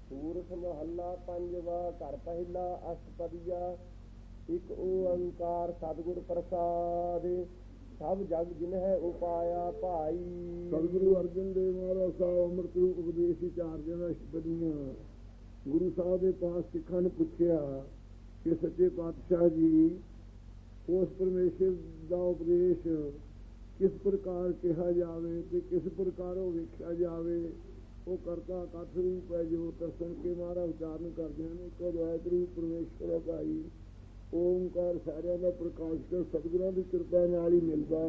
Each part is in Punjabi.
ਸੂਰਤ ਮਹੱਲਾ ਪੰਜਵਾ। ਘਰ ਪਹਿਲਾ ਅਸ਼ਟਪਦੀਆ। ਇੱਕ ਓੰਕਾਰ ਸਤਿਗੁਰ ਪ੍ਰਸਾਦਿ। ਸਭ ਜਗ ਜਿਨ ਹੈ ਉਪਾਇਆ ਭਾਈ। ਸਤਿਗੁਰੂ ਅਰਜਨ ਦੇਵ ਮਹਾਰਾਜ ਸਾਹਿਬ ਅੰਮ੍ਰਿਤ ਰੂਪ ਉਪਦੇਸ਼ ਚਾਰਜਨ ਅਸ਼ਟਪਦੀਆਂ। ਗੁਰੂ ਸਾਹਿਬ ਦੇ ਪਾਸ ਸਿੱਖਾਂ ਨੇ ਪੁੱਛਿਆ ਕਿ ਸੱਚੇ ਪਾਤਸ਼ਾਹ ਜੀ, ਉਸ ਪਰਮੇਸ਼ਰ ਦਾ ਉਪਦੇਸ਼ ਕਿਸ ਪ੍ਰਕਾਰ ਕਿਹਾ ਜਾਵੇ ਤੇ ਕਿਸ ਪ੍ਰਕਾਰ ਉਹ ਵੇਖਿਆ ਜਾਵੇ। ਉਹ ਕਰਤਾ ਇਕੱਠ ਰੂਪ ਹੈ ਜੋ ਦਰਸ਼ਨ ਕੇ ਮਹਾਰਾਜ ਉਚਾਰਨ ਕਰਦੇ ਹਨ। ਇੱਕ ਅਦਵੈਤ ਰੂਪ ਪਰਮੇਸ਼ਰ ਹੈ ਭਾਈ। ਓੰਕਾਰ ਸਾਰਿਆਂ ਦਾ ਪ੍ਰਕਾਸ਼ਕ ਸਤਿਗੁਰਾਂ ਦੀ ਕਿਰਪਾ ਨਾਲ ਹੀ ਮਿਲਦਾ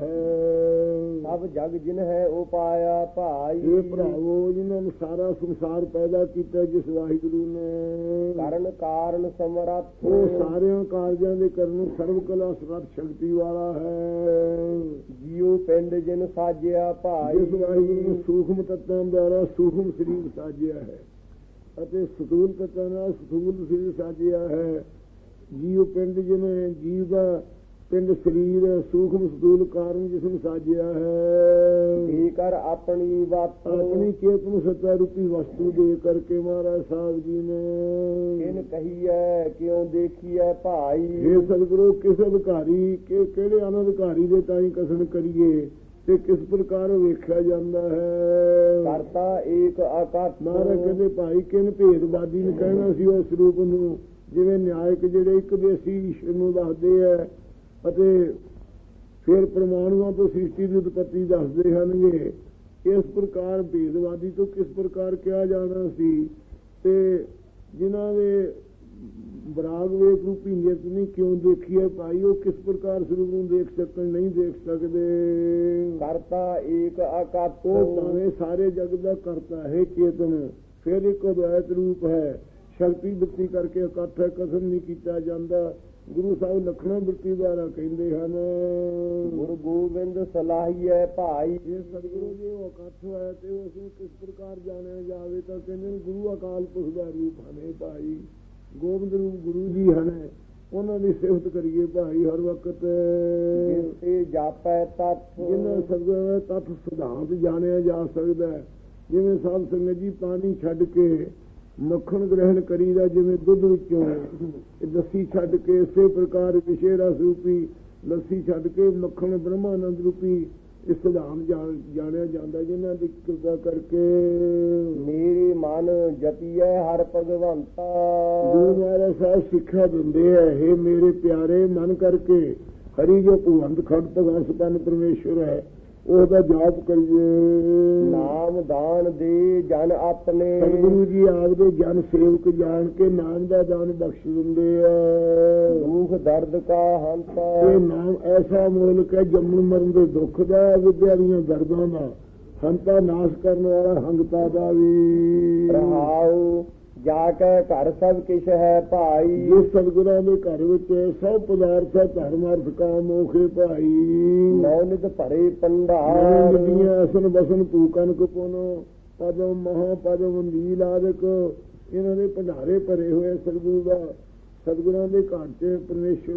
ਹੈ। ਸਭ ਜਗ ਜਿਨ ਹੈ ਉਹ ਪਾਇਆ ਭਾਈ। ਇਹ ਭਰਾਵੋ, ਜਿਨ੍ਹਾਂ ਨੇ ਸਾਰਾ ਸੰਸਾਰ ਪੈਦਾ ਕੀਤਾ ਜਿਸ ਵਾਹਿਗੁਰੂ ਨੇ, ਕਰਨ ਕਾਰਨ ਸਮਰੱਥ, ਉਹ ਸਾਰਿਆਂ ਕਾਰਜਾਂ ਦੇ ਕਰਨ ਸਰਵ ਕਲਾ ਸਮਰੱਥ ਸ਼ਕਤੀ ਵਾਲਾ ਹੈ। ਜੀਉ ਪਿੰਡ ਜਿਨ ਸਾਜਿਆ ਭਾਈ। ਜਿਸ ਵਾਹਿਗੁਰੂ ਨੇ ਸੂਖਮ ਤੱਤਾਂ ਦੁਆਰਾ ਸੂਖਮ ਸਰੀਰ ਸਾਜਿਆ ਹੈ ਅਤੇ ਸਥੂਲ ਤੱਤਾਂ ਨਾਲ ਸਥੂਲ ਸਰੀਰ ਸਾਜਿਆ ਹੈ। ਜੀਉ ਪਿੰਡ ਜਿਹਨੇ ਜੀਵ ਦਾ ਪਿੰਡ ਸਰੀਰ ਸੂਖਮ ਸਥੂਲ ਕਾਰਨ ਜਿਸਨੂੰ ਸਾਜਿਆ ਹੈ। ਇਹ ਕਰ ਆਪਣੀ ਬਾਤ, ਆਪਣੀ ਚੇਤਨ ਸੱਤਾ ਰੂਪੀ ਵਸਤੂ ਦੇ ਕਰਕੇ ਮਹਾਰਾਜ ਸਾਹਿਬ ਜੀ ਨੇ ਕਿਨ ਕਹੀਐ ਕਿਉਂ ਦੇਖੀਐ ਭਾਈ। ਇਹ ਸਤਿਗੁਰੂ ਕਿਸ ਅਧਿਕਾਰੀ ਕਿਹੜੇ ਅਨਧਿਕਾਰੀ ਦੇ ਤਾਈਂ ਕਸਨ ਕਰੀਏ ਤੇ ਕਿਸ ਪ੍ਰਕਾਰ ਵੇਖਿਆ ਜਾਂਦਾ ਹੈ। ਕਰਤਾ ਏਕ ਆਕਾਸ਼। ਮਹਾਰਾਜ ਕਹਿੰਦੇ ਭਾਈ ਕਿਨ ਭੇਦਵਾਦੀ ਨੂੰ ਕਹਿਣਾ ਸੀ ਉਸ ਰੂਪ ਨੂੰ, ਜਿਵੇਂ ਨਿਆਇਕ ਜਿਹੜੇ ਇੱਕ ਦੇਸੀ ਈਸ਼ਵਰ ਨੂੰ ਦੱਸਦੇ ਹੈ ਅਤੇ ਫਿਰ ਪ੍ਰਮਾਣੂਆਂ ਤੋਂ ਸ੍ਰਿਸ਼ਟੀ ਦੀ ਉਤਪਤੀ ਦੱਸਦੇ ਹਨਗੇ। ਇਸ ਪ੍ਰਕਾਰ ਭੇਦਵਾਦੀ ਤੋਂ ਕਿਸ ਪ੍ਰਕਾਰ ਕਿਹਾ ਜਾਣਾ ਸੀ ਤੇ ਜਿਨ੍ਹਾਂ ਦੇ ਬਰਾਗ ਵੇਖ ਰੂਪੀ ਨਿਯਤ ਨਹੀਂ ਕਿਉਂ ਦੇਖੀ ਹੈ ਭਾਈ, ਉਹ ਕਿਸ ਪ੍ਰਕਾਰ ਸਰੂਪ ਨੂੰ ਦੇਖ ਸਕਣ, ਨਹੀਂ ਦੇਖ ਸਕਦੇ। ਕਰਤਾ ਏਕ ਆਕਾਸ਼। ਉਹ ਭਾਵੇਂ ਸਾਰੇ ਜਗ ਦਾ ਕਰਤਾ ਹੈ ਚੇਤਨ, ਫਿਰ ਇੱਕ ਅਦਵੈਤ ਰੂਪ ਹੈ। ਸ਼ਕਤੀ ਬਿਰਤੀ ਕਰਕੇ ਇਕੱਠ ਹੈ, ਕਸਮ ਨਹੀਂ ਕੀਤਾ ਜਾਂਦਾ। ਗੁਰੂ ਸਾਹਿਬ ਲਖਣਾ ਬਿਰਤੀ ਦੁਆਰਾ ਕਹਿੰਦੇ ਹਨ। ਗੁਰੂ ਗੋਬਿੰਦ ਸਲਾਹੀਐ ਭਾਈ। ਜੇ ਸਤਿਗੁਰੂ ਜੀ ਉਹ ਇਕੱਠ ਹੈ ਤੇ ਉਸ ਨੂੰ ਕਿਸ ਪ੍ਰਕਾਰ ਜਾਣਿਆ ਜਾਵੇ ਤਾਂ ਕਹਿੰਦੇ ਗੁਰੂ ਅਕਾਲ ਪੁਰਖ ਦਾ ਰੂਪ ਹਨ ਭਾਈ। ਗੋਬਿੰਦ ਰੂਪ ਗੁਰੂ ਜੀ ਹਨ, ਉਹਨਾਂ ਦੀ ਸਿਫਤ ਕਰੀਏ ਭਾਈ ਹਰ ਵਕਤ। ਜਿਸੇ ਜਾਪੈ ਤੱਥ, ਜਿਹਨਾਂ ਸਤਿਗੁਰੂ ਤੱਥ ਸਿਧਾਂਤ ਜਾਣਿਆ ਜਾ ਸਕਦਾ। ਜਿਵੇਂ ਸਾਧ ਸੰਗਤ ਜੀ ਪਾਣੀ ਛੱਡ ਕੇ ਮੱਖਣ ਗ੍ਰਹਿਣ ਕਰੀਦਾ, ਜਿਵੇਂ ਦੁੱਧ ਵਿੱਚੋਂ ਲੱਸੀ ਛੱਡ ਕੇ, ਇਸੇ ਪ੍ਰਕਾਰ ਵਿਸ਼ੇ ਰਸ ਰੂਪੀ ਲੱਸੀ ਛੱਡ ਕੇ ਮੱਖਣ ਬ੍ਰਹਮਾਨੰਦ ਰੂਪੀ ਇਸ ਸਿਧਾਂਤ ਜਾਣਿਆ ਜਾਂਦਾ, ਜਿਨ੍ਹਾਂ ਦੀ ਕਿਰਪਾ ਕਰਕੇ ਮੇਰੇ ਮਨ ਜਪੀਐ ਹਰ ਭਗਵੰਤਾ। ਗੁਰੂ ਮਹਾਰਾਜ ਸਾਹਿਬ ਸਿੱਖਿਆ ਦਿੰਦੇ ਹੈ, ਇਹ ਮੇਰੇ ਪਿਆਰੇ ਮਨ ਕਰਕੇ ਹਰੀ ਜੋ ਭਗਵੰਤ ਖੜ ਭਗਵਾਨ ਸਪੰਨ ਪਰਮੇਸ਼ਵਰ ਹੈ ਉਹਦਾ ਜਾਪ ਕਰੀਏ। ਨਾਮ ਦਾਨ ਦੇ ਜਨ ਆਪਣੇ। ਸਤਿਗੁਰੂ ਜੀ ਆਪਦੇ ਜਨ ਸੇਵਕ ਜਾਣ ਕੇ ਨਾਮ ਦਾ ਦਾਨ ਬਖਸ਼ ਦਿੰਦੇ ਆ। ਦੁੱਖ ਦਰਦ ਕਾ ਹੰਤਾ। ਇਹ ਨਾਮ ਐਸਾ ਮੋਲਕ ਹੈ ਜੰਮਣ ਮਰਨ ਦੇ ਦੁੱਖ ਦਾ, ਵਿਦਿਆ ਦੀਆਂ ਦਰਦਾਂ ਦਾ, ਹੰਤਾ ਨਾਸ਼ ਕਰਨ ਵਾਲਾ ਹੰਗਤਾ ਦਾ ਵੀ। ਰਹਾਉ ਜਾ ਕੇ ਘਰ ਸਭ ਕਿਛ ਹੈ ਭਾਈ। ਜਿਸ ਸਤਿਗੁਰਾਂ ਦੇ ਘਰ ਵਿੱਚ ਸਭ ਪਦਾਰਥ ਹੈ, ਧਰਮ ਅਰਥ ਕਾਮ ਮੋਖ ਭਾਈ। ਨੌਨਿਤ ਭਰੇ ਭੰਡਾਰ। ਨਦੀਆਂ ਅਸਨ ਬਸਨ ਭੂਕਨ ਕੁਪਨ ਪਦਮ ਮਹਾ ਪਦਮ ਨੀਲ ਆਦਿਕ, ਇਹਨਾਂ ਦੇ ਭੰਡਾਰੇ ਭਰੇ ਹੋਏ ਸਤਿਗੁਰੂ ਦਾ, ਸਤਿਗੁਰਾਂ ਦੇ ਘਰ ਚ ਪਰਮੇਸ਼ਰ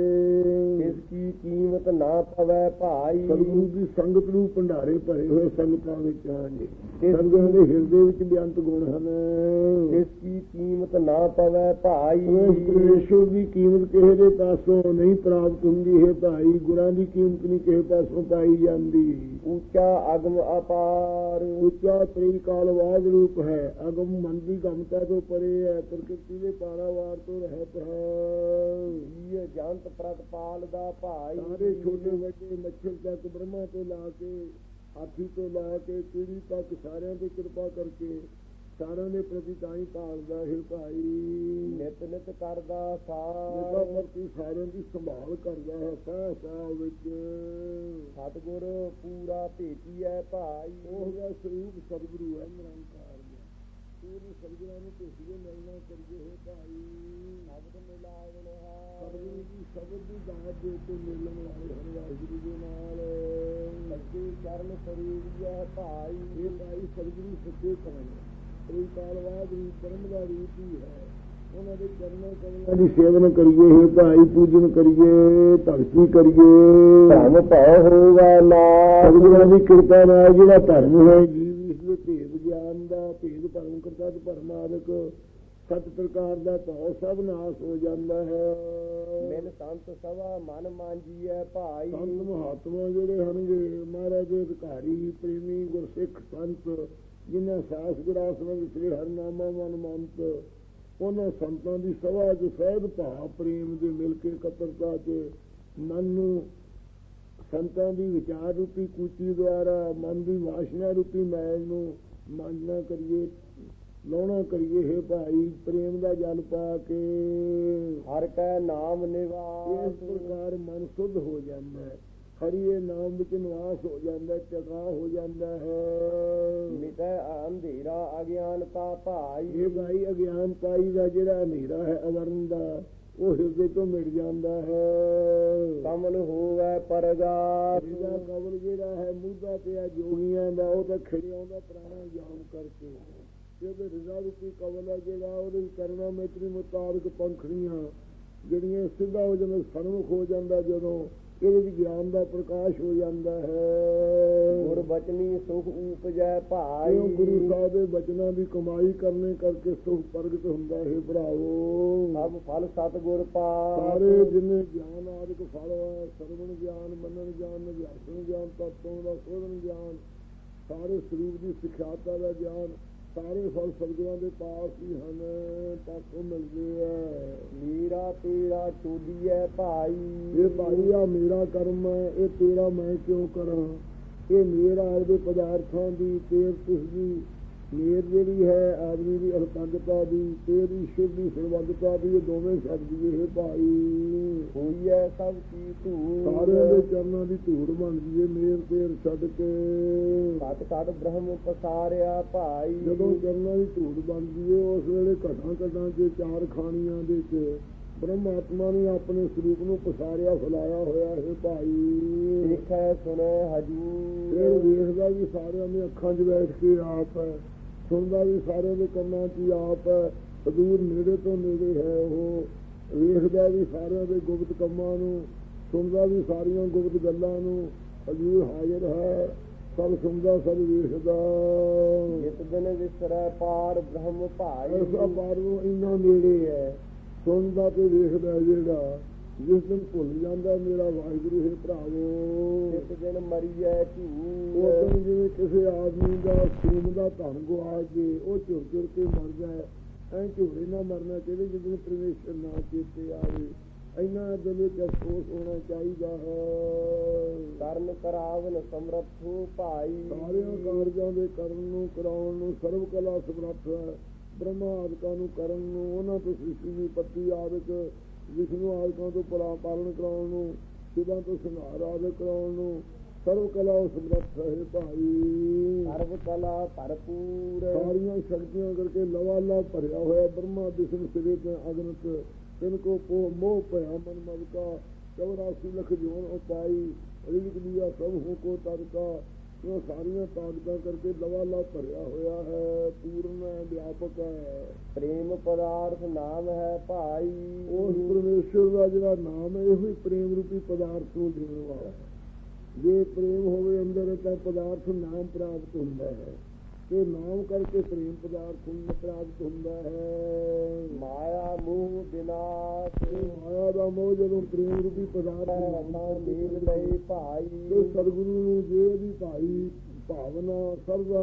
ਦੇ। ਇਸ ਕੀ ਕੀਮਤ ਨਾ ਪਵੈ ਭਾਈ। ਸਤਿਗੁਰੂ ਦੀ ਸੰਗਤ ਨੂੰ ਭੰਡਾਰੇ ਭਰੇ ਹੋਏ ਸੰਗਤਾਂ ਵਿੱਚ ਹਨ। ਸਤਿਗੁਰਾਂ ਦੇ ਹਿਰਦੇ ਵਿੱਚ ਬੇਅੰਤ ਗੁਣ ਹਨ। ਇਸ ਕੀ ਕੀਮਤ ਨਾ ਪਵੈ ਭਾਈ। ਪਰਮੇਸ਼ਰ ਦੀ ਕੀਮਤ ਕਿਸੇ ਦੇ ਪਾਸੋਂ ਨਹੀਂ ਪ੍ਰਾਪਤ ਹੁੰਦੀ ਹੈ ਭਾਈ। ਗੁਰਾਂ ਦੀ ਕੀਮਤ ਨਹੀਂ ਕਿਸੇ ਪਾਸੋਂ ਪਾਈ ਜਾਂਦੀ। ਉੱਚਾ ਅਗਮ ਅਪਾਰ। ਉੱਚਾ ਤ੍ਰਿਕਾਲਵਾਦ ਰੂਪ ਹੈ। ਅਗਮ ਮਨ ਦੀ ਗਮਤਾ ਤੋਂ ਪਰੇ ਹੈ, ਪ੍ਰਕਿਰਤੀ ਦੇ ਪਾਰਾਵਾਰ ਤੋਂ ਰਹਿਤ ਹੈ। ਇਹ ਜੰਤ ਪ੍ਰਤਪਾਲ ਦਾ ਭਾਈ। ਸਾਰੇ ਛੋਟੇ ਵੱਡੇ ਮੱਛਰ ਤੱਕ, ਬ੍ਰਹਮਾ ਤੋਂ ਲਾ ਕੇ ਹਾਥੀ ਤੋਂ ਲਾ ਕੇ ਚਿੜੀ ਤੱਕ ਸਾਰਿਆਂ ਤੇ ਕਿਰਪਾ ਕਰਕੇ ਸਾਰਿਆਂ ਦੇ ਪ੍ਰਤੀ ਤਾਂ ਹੀ ਭਾਲਦਾ ਹੈ ਭਾਈ। ਨਿਤ ਨਿਤ ਕਰਦਾ ਸਾਰਿਆਂ ਪ੍ਰਤੀ ਸਾਰਿਆਂ ਦੀ ਸੰਭਾਲ ਕਰਦਾ ਹੈ ਸਾਹ ਸਾਹ ਵਿੱਚ। ਸਤਿਗੁਰ ਪੂਰਾ ਭੇਟੀਐ ਭਾਈ। ਉਹ ਦਾ ਸਰੂਪ ਸਤਿਗੁਰੂ ਹੈ ਨਿਰੰਕਾਰ ਦਾ। ਪੂਰੇ ਸਤਿਗੁਰਾਂ ਨੂੰ ਭੇਟੀਏ ਮਿਲਣਾ ਕਰੀਏ ਹੈ ਭਾਈ। ਸ਼ਬਦ ਮਿਲਾਵਣ ਹੈ। ਸਤਿਗੁਰੂ ਦੀ ਸ਼ਬਦ ਦੀ ਦਾਤ ਦੇ ਕੇ ਮਿਲਣ ਵਾਲੇ ਹਰ ਵਾਹਿਗੁਰੂ ਦੇ ਨਾਲ। ਸੱਚੇ ਚਰਨ ਸਰੂਪੀਐ ਭਾਈ। ਇਹ ਭਾਈ ਸਤਿਗੁਰੂ ਸੱਚੇ ਚਰਨ ਤ੍ਰਿਕਾਲਵਾਦ ਰੂਪ ਕਰਮ ਦਾ ਰੂਪ ਹੀ ਹੈ। ਉਹਨਾਂ ਦੇ ਚਰਨਾਂ ਕਮਲਾਂ ਦੀ ਸੇਵਨ ਕਰੀਏ ਹੈ ਭਾਈ, ਪੂਜਨ ਕਰੀਏ, ਭਗਤੀ ਕਰੀਏ। ਧਰਮ ਭਉ ਹੋਵੇ ਨਾ। ਸਤਿਗੁਰਾਂ ਦੀ ਕਿਰਪਾ ਨਾਲ ਜਿਹੜਾ ਧਰਮ ਹੈ ਜੀਵ ਇਸ ਦੇ ਭੇਦ ਗਿਆ ਜਾਣਦਾ, ਭੇਦ ਭਰਮ ਕਰਤਾ ਤੇ ਭਰਮਾਦਿਕ ਸਤ ਪ੍ਰਕਾਰ ਦਾ ਭਾਵ ਸਭ ਨਾਸ ਹੋ ਜਾਂਦਾ ਹੈ। ਮਿਲ ਸੰਤ ਸਭਾ ਮਨ ਮਾਂਜੀਐ ਭਾਈ। ਸੰਤ ਮਹਾਤਮਾ ਜਿਹੜੇ ਹਨਗੇ ਮਹਾਰਾਜ ਦੇ ਅਧਿਕਾਰੀ ਪ੍ਰੇਮੀ ਗੁਰਸਿੱਖ ਸੰਤ ਜਿਨ੍ਹਾਂ ਸਾਸ ਗੁਰਾਸਨ ਸ੍ਰੀ ਹਰਿਨਾਮਾ ਮਨ ਮੰਤ, ਉਹਨਾਂ ਸੰਤਾਂ ਦੀ ਸਭਾ ਚ ਸਹਿਜ ਭਾਵ ਪ੍ਰੇਮ ਦੇ ਮਿਲ ਕੇ ਇਕੱਤਰਤਾ ਚ ਮਨ ਨੂੰ ਸੰਤਾਂ ਦੀ ਵਿਚਾਰ ਰੂਪੀ ਕੂਚੀ ਦੁਆਰਾ ਮਨ ਦੀ ਵਾਸ਼ਨਾ ਰੂਪੀ ਮੈਲ ਨੂੰ ਮਾਂਜਣਾ ਕਰੀਏ, ਲਾਉਣਾ ਕਰੀਏ। ਹੈ ਭਾਈ ਪ੍ਰੇਮ ਦਾ ਜਲ ਪਾ ਕੇ ਹਰ ਕੈ ਨਾਮ ਨਿਵਾਸ। ਇਸ ਪ੍ਰਕਾਰ ਮਨ ਸ਼ੁੱਧ ਹੋ ਜਾਂਦਾ ਹੈ, ਹਰੀਏ ਨਾਮ ਵਿੱਚ ਨਿਵਾਸ ਹੋ ਜਾਂਦਾ, ਟਿਕਾ ਹੋ ਜਾਂਦਾ ਹੈ। ਮਿਟੈ ਅੰਧੇਰਾ ਅਗਿਆਨਤਾ ਭਾਈ। ਇਹ ਭਾਈ ਅਗਿਆਨਤਾਈ ਦਾ ਜਿਹੜਾ ਹਨੇਰਾ ਹੈ ਅਵਰਨ ਦਾ, ਉਹ ਹਿਰਦੇ ਤੋਂ ਮਿਟ ਜਾਂਦਾ ਹੈ। ਕਮਲ ਹੋਵੇ ਪਰਗਾਸ। ਇਹਦਾ ਕਮਲ ਜਿਹੜਾ ਹੈ ਮੁੱਦਾ ਪਿਆ ਜੋਗੀਆਂ ਦਾ, ਉਹ ਤਾਂ ਖਿੜ ਆਉਂਦਾ ਪੁਰਾਣਾ ਜਾਮ ਕਰਕੇ। ਇਹਦੇ ਰਿਜ਼ਾ ਰੂਪੀ ਕਮਲ ਹੈ ਜਿਹੜਾ, ਉਹਦੇ ਕਰਨਾ ਮੈਤਰੀ ਮੁਤਾਬਕ ਪੰਖੜੀਆਂ ਜਿਹੜੀਆਂ ਸਿੱਧਾ ਹੋ ਜਾਂਦਾ, ਸਨਮੁਖ ਹੋ ਜਾਂਦਾ, ਜਦੋਂ ਇਹਦੇ ਵਿੱਚ ਗਿਆਨ ਦਾ ਪ੍ਰਕਾਸ਼ ਹੋ ਜਾਂਦਾ ਹੈ। ਗੁਰ ਬਚਨੀ ਸੁਖ ਉਪਜੈ ਭਾਈ। ਗੁਰੂ ਸਾਹਿਬ ਦੇ ਬਚਨਾਂ ਦੀ ਕਮਾਈ ਕਰਨੇ ਕਰਕੇ ਸੁਖ ਪ੍ਰਗਟ ਹੁੰਦਾ ਹੈ ਭਰਾਵੋ। ਸਭ ਫਲ ਸਤਿਗੁਰ ਪਾਸ। ਸਾਰੇ ਜਿੰਨੇ ਗਿਆਨ ਆਦਿਕ ਫਲ ਹੈ, ਸਰਵਣ ਗਿਆਨ, ਮੰਨਣ ਗਿਆਨ, ਨਿਧਿਆਸਨ ਗਿਆਨ, ਤਤਵੋਂ ਦਾ ਸੋਧਨ ਗਿਆਨ, ਸਾਰੇ ਸਰੂਪ ਦੀ ਸਿਖਿਆਤਾ ਦਾ ਗਿਆਨ, ਸਾਰੇ ਫਲ ਸਤਿਗੁਰਾਂ ਦੇ ਪਾਸ ਹੀ ਹਨ, ਪਾਸੋਂ ਮਿਲਦੇ ਹੈ। ਮੇਰਾ ਤੇਰਾ ਚੋਦੀਐ ਭਾਈ। ਇਹ ਭਾਈ ਆ ਮੇਰਾ ਕਰਮ ਹੈ, ਇਹ ਤੇਰਾ ਮੈਂ ਕਿਉਂ ਕਰਾਂ। ਇਹ ਮੇਰਾ ਇਹਦੇ ਪਦਾਰਥਾਂ ਦੀ, ਤੇਰ ਤੁਸਦੀ ਮੇਰ ਜਿਹੜੀ ਹੈ ਆਦਮੀ ਦੀ ਅਲਪੰਗਤਾ ਦੀ, ਤੇਰੀ ਸ਼ੁੱਧ ਦੀ ਸਰਵਗਤਾ ਦੀ, ਇਹ ਦੋਵੇਂ ਸ਼ਬਦ ਹੈ ਭਾਈ। ਹੋਈ ਹੈ ਸਭ ਕੀ ਧੂੜ। ਸਾਰਿਆਂ ਦੇ ਚਰਨਾਂ ਦੀ ਧੂੜ ਬਣ ਜੀਏ ਮੇਰ ਤੇਰ ਛੱਡ ਕੇ। ਸਤ ਸਤ ਬ੍ਰਹਮ ਪਸਾਰਿਆ ਭਾਈ। ਜਦੋਂ ਚਰਨਾਂ ਦੀ ਧੂੜ ਬਣ ਜੀਏ ਉਸ ਵੇਲੇ ਘਟਾਂ ਘਟਾਂ ਚ ਚਾਰ ਖਾਣੀਆਂ ਦੇ ਚ ਬ੍ਰਹਮਾਤਮਾ ਨੇ ਆਪਣੇ ਸਰੂਪ ਨੂੰ ਪਸਾਰਿਆ ਫੈਲਾਇਆ ਹੋਇਆ ਹੈ ਭਾਈ। ਦੇਖੈ ਸੁਣੈ ਹਜੂਰ। ਇਹ ਵੇਖਦਾ ਵੀ ਸਾਰਿਆਂ ਦੇ ਅੱਖਾਂ 'ਚ ਬੈਠ ਕੇ ਆਪ ਹੈ, ਸੁਣਦਾ ਵੀ ਸਾਰਿਆਂ ਦੇ ਕੰਨਾਂ 'ਚ ਹੀ ਆਪ ਹੈ, ਹਜ਼ੂਰ ਨੇੜੇ ਤੋਂ ਨੇੜੇ ਹੈ। ਉਹ ਵੇਖਦਾ ਵੀ ਸਾਰਿਆਂ ਦੇ ਗੁਪਤ ਕੰਮਾਂ ਨੂੰ, ਸੁਣਦਾ ਵੀ ਸਾਰੀਆਂ ਗੁਪਤ ਗੱਲਾਂ ਨੂੰ। ਹਜ਼ੂਰ ਹਾਜ਼ਰ ਹੈ, ਸਭ ਸੁਣਦਾ ਸਭ ਵੇਖਦਾ। ਜਿਤ ਦਿਨ ਵਿਸਰੈ ਪਾਰ ਬ੍ਰਹਮ ਭਾਈ। ਐਸਾ ਪਾਰ ਨੂੰ ਇੰਨਾ ਨੇੜੇ ਹੈ, ਸੁਣਦਾ ਤੇ ਵੇਖਦਾ ਜਿਹੜਾ। ਜਿਸ ਦਿਨ ਭੁੱਲ ਜਾਂਦਾ ਮੇਰਾ ਵਾਹਿਗੁਰੂ ਹੈ ਭਰਾਵੋ। ਜਿਸ ਦਿਨ ਮਰੀਐ ਝੂਰ। ਉਹ ਦਿਨ ਜਿਵੇਂ ਕਿਸੇ ਆਦਮੀ ਦਾ ਖੂਨ ਦਾ ਧਨ ਗੁਆ ਕੇ ਉਹ ਝੁਰ ਝੁਰ ਕੇ ਮਰਦਾ ਹੈ, ਐਂ ਝੂਰੇ ਨਾ ਮਰਨਾ ਚਾਹੀਦਾ ਜਿਸ ਦਿਨ ਪਰਮੇਸ਼ਰ ਨਾ ਚੇਤੇ ਆਵੇ। ਇੰਨਾ ਦਿਲ ਵਿੱਚ ਅਫਸੋਸ ਹੋਣਾ ਚਾਹੀਦਾ ਹੈ। ਕਰਨ ਕਰਾਵਨ ਸਮਰੱਥੋ ਭਾਈ। ਸਾਰਿਆਂ ਕਾਰਜਾਂ ਦੇ ਕਰਨ ਨੂੰ, ਕਰਾਉਣ ਨੂੰ ਸਰਵ ਕਲਾ ਸਮਰੱਥ ਹੈ। ਬ੍ਰਹਮਾ ਆਦਿਕਾਂ ਨੂੰ ਕਰਨ ਨੂੰ, ਉਹਨਾਂ ਤੋਂ ਸ੍ਰਿਸ਼ਟੀ ਦੀ ਪੱਤੀ ਆਦਿਕ, ਵਿਸ਼ਨੂੰ ਆਦਿਕਾਂ ਤੋਂ ਪਾਲਣ ਕਰਾਉਣ ਨੂੰ, ਸ਼ਿਵਾਂ ਤੋਂ ਸੰਹਾਰ ਆਦਿਕ ਕਰਾਉਣ ਨੂੰ, ਸਰਵ ਕਲਾ ਸਮਰੱਥ ਹੈ ਭਾਈ। ਸਰਵ ਕਲਾ ਭਰਪੂਰ। ਸਾਰੀਆਂ ਸ਼ਕਤੀਆਂ ਕਰਕੇ ਲਵਾਲਾ ਭਰਿਆ ਹੋਇਆ ਬ੍ਰਹਮਾ ਵਿਸ਼ਨੂੰ ਸਿਰੇ ਤੇ ਅਗਨਤ, ਤਿੰਨ ਕੋ ਮੋਹ ਭਇਆ ਮਨ ਮਦ ਕਾ, 84 ਲੱਖ ਜੋਨ ਉਪਾਈ, ਰਿਜਕ ਲਿਆ ਸਭ ਹੋ ਕੋ ਤਦ ਕਾ। ਇਹ ਸਾਰੀਆਂ ਤਾਕਤਾਂ ਕਰਕੇ ਲਵਾਲਾ ਭਰਿਆ ਹੋਇਆ ਹੈ, ਪੂਰਨ ਹੈ, ਵਿਆਪਕ ਹੈ। ਪ੍ਰੇਮ ਪਦਾਰਥ ਨਾਮ ਹੈ ਭਾਈ। ਉਸ ਪਰਮੇਸ਼ਰ ਦਾ ਜਿਹੜਾ ਨਾਮ ਹੈ, ਇਹੋ ਹੀ ਪ੍ਰੇਮ ਰੂਪੀ ਪਦਾਰਥ ਨੂੰ ਦੇਣ ਵਾਲਾ ਹੈ। ਜੇ ਪ੍ਰੇਮ ਹੋਵੇ ਅੰਦਰ ਤਾਂ ਪਦਾਰਥ ਨਾਮ ਪ੍ਰਾਪਤ ਹੁੰਦਾ ਹੈ, ਤੇ ਨਾਮ ਕਰਕੇ ਪ੍ਰੇਮ ਪਦਾਰਥ ਪ੍ਰਾਪਤ ਹੁੰਦਾ ਹੈ। ਮਾਇਆ ਮੋਹ ਵਿਨਾਸ਼। ਮਾਇਆ ਦਾ ਮੋਹ ਜਦੋਂ ਪ੍ਰੇਮ ਰੂਪੀ ਪਦਾਰਥ ਮੇਲ ਲਈ ਭਾਈ। ਤੇ ਸਤਿਗੁਰੂ ਨੂੰ ਜੇ ਦੀ ਭਾਈ ਭਾਵਨਾ ਸਭ ਦਾ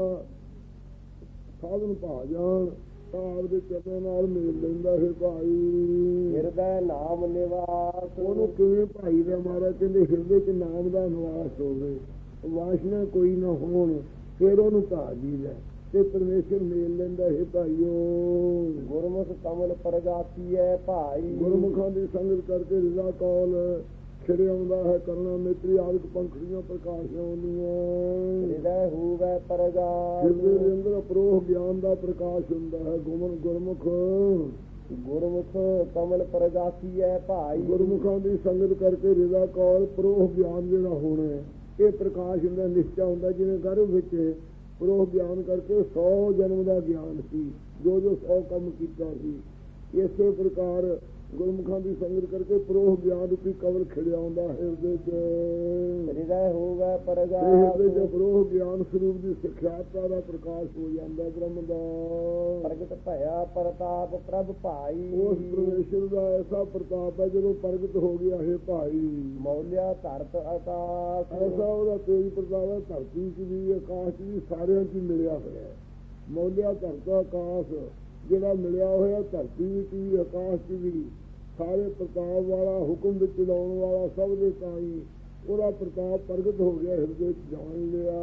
ਸਾਧਨ ਭਾ ਜਾਣ ਤਾਂ ਆਪਦੇ ਚਰਨਾਂ ਨਾਲ ਮੇਲ ਲੈਂਦਾ ਹੈ ਭਾਈ। ਹਿਰਦੈ ਨਾਮ ਨਿਵਾਸ। ਉਹਨੂੰ ਕਿਵੇਂ ਭਾਈ ਦਾ ਮਹਾਰਾਜ ਕਹਿੰਦੇ ਹਿਰਦੇ 'ਚ ਨਾਮ ਦਾ ਨਿਵਾਸ ਹੋਵੇ, ਵਾਸ਼ਨਾ ਕੋਈ ਨਾ ਹੋਣ, ਫਿਰ ਉਹਨੂੰ ਭਾ ਜੀਦਾ ਤੇ ਪਰਮੇਸ਼ਰ ਮੇਲ ਲੈਂਦਾ ਹੈ ਭਾਈਓ। ਗੁਰਮੁਖ ਕਮਲ ਪਰਗਾਤੀ ਹੈ ਭਾਈ। ਗੁਰਮੁਖਾਂ ਦੀ ਸੰਗਤ ਕਰਕੇ ਰਿਜ਼ਾ ਕੌਲ ਖਿੜ ਆਉਂਦਾ ਹੈ, ਕਰਨਾ ਮੇਤਰੀ ਆਦਿਕ ਪੰਖੜੀਆਂ ਪ੍ਰਕਾਸ਼ ਆਉਂਦੀਆਂ। ਹਿਰਦੈ ਹੋਵੇ ਪਰਗਾਸ। ਹਿਰਦੇ ਦੇ ਅੰਦਰ ਅਪਰੋਹ ਗਿਆਨ ਦਾ ਪ੍ਰਕਾਸ਼ ਹੁੰਦਾ ਹੈ। ਗੁਰਮੁਖ ਕਮਲ ਪਰਗਾਤੀ ਹੈ ਭਾਈ। ਗੁਰਮੁਖਾਂ ਦੀ ਸੰਗਤ ਕਰਕੇ ਰਿਜ਼ਾ ਕੌਲ ਪਰੋਹ ਗਿਆਨ ਜਿਹੜਾ ਹੋਣਾ ਹੈ, ਇਹ ਪ੍ਰਕਾਸ਼ ਹੁੰਦਾ, ਨਿਸ਼ਚਾ ਹੁੰਦਾ। ਜਿਵੇਂ ਗਰਭ ਵਿੱਚ ਪਰੋਹ ਗਿਆਨ ਕਰਕੇ 100 ਜਨਮ ਦਾ ਗਿਆਨ ਸੀ, ਜੋ 100 ਕੰਮ ਕੀਤਾ ਸੀ, ਇਸੇ ਪ੍ਰਕਾਰ ਗੁਰਮੁਖਾਂ ਦੀ ਸੰਗਤ ਕਰਕੇ ਪ੍ਰੋਹ ਗਿਆਨ ਰੂਪੀ ਕਵਲ ਖਿੜਿਆ ਆਉਂਦਾ ਹੈ ਹਿਰਦੇ ਚ। ਹਿਰਦੈ ਹੋਵੇ ਪ੍ਰਗਾਸ ਹਿਰਦੇ ਚ ਪ੍ਰੋਹ ਗਿਆਨ ਸਰੂਪ ਦੀ ਸਿਖਿਆਤਾ ਦਾ ਪ੍ਰਕਾਸ਼ ਹੋ ਜਾਂਦਾ ਬ੍ਰਹਮ ਦਾ। ਪ੍ਰਗਟ ਭਇਆ ਪ੍ਰਤਾਪ ਪ੍ਰਭ ਭਾਈ। ਉਸ ਪਰਮੇਸ਼ਰ ਦਾ ਐਸਾ ਪ੍ਰਤਾਪ ਹੈ ਜਦੋਂ ਪ੍ਰਗਟ ਹੋ ਗਿਆ ਹੈ ਭਾਈ। ਮੌਲਿਆ ਧਰਤ ਆਕਾਸ਼ ਐਸਾ ਉਹਦਾ ਤੇਜ ਪ੍ਰਤਾਪ ਹੈ ਧਰਤੀ ਚ ਵੀ ਆਕਾਸ਼ ਚ ਵੀ ਸਾਰਿਆਂ ਚ ਮਿਲਿਆ ਹੋਇਆ। ਮੌਲਿਆ ਧਰਤ ਆਕਾਸ਼ ਜਿਹੜਾ ਮਿਲਿਆ ਹੋਇਆ ਧਰਤੀ ਵਿੱਚ ਵੀ ਆਕਾਸ਼ ਚ ਵੀ ਸਾਰੇ ਪ੍ਰਤਾਪ ਵਾਲਾ ਹੁਕਮ ਵਿੱਚ ਲਾਉਣ ਵਾਲਾ ਸਭ ਦੇ ਤਾਈ ਉਹਦਾ ਪ੍ਰਤਾਪ ਪ੍ਰਗਟ ਹੋ ਗਿਆ ਹਿਰਦੇ ਚ ਜਾਣ ਲਿਆ।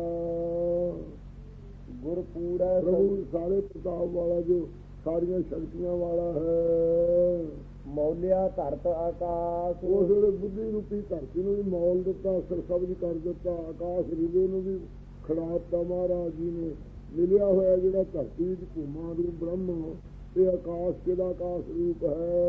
ਗੁਰਪੂਰਾ ਪ੍ਰਭੂ ਸਾਰੇ ਪ੍ਰਤਾਪ ਵਾਲਾ ਜੋ ਸਾਰੀਆਂ ਸ਼ਕਤੀਆਂ ਵਾਲਾ ਹੈ। ਮੌਲਿਆ ਧਰਤ ਆਕਾਸ਼ ਉਸ ਵੇਲੇ ਬੁੱਧੀ ਰੂਪੀ ਧਰਤੀ ਨੂੰ ਵੀ ਮੌਲ ਦਿੱਤਾ ਸਰਸਬਜ ਕਰ ਦਿੱਤਾ। ਆਕਾਸ਼ ਹਿਰਦੇ ਨੂੰ ਵੀ ਖੜਾ ਦਿੱਤਾ ਮਹਾਰਾਜ ਜੀ ਨੇ। ਮਿਲਿਆ ਹੋਇਆ ਜਿਹੜਾ ਧਰਤੀ ਵਿੱਚ ਭੂਮਾ ਰੂਪ ਬ੍ਰਹਮ ਇਹ ਆਕਾਸ਼ ਕਿਹੜਾ ਆਕਾਸ਼ ਰੂਪ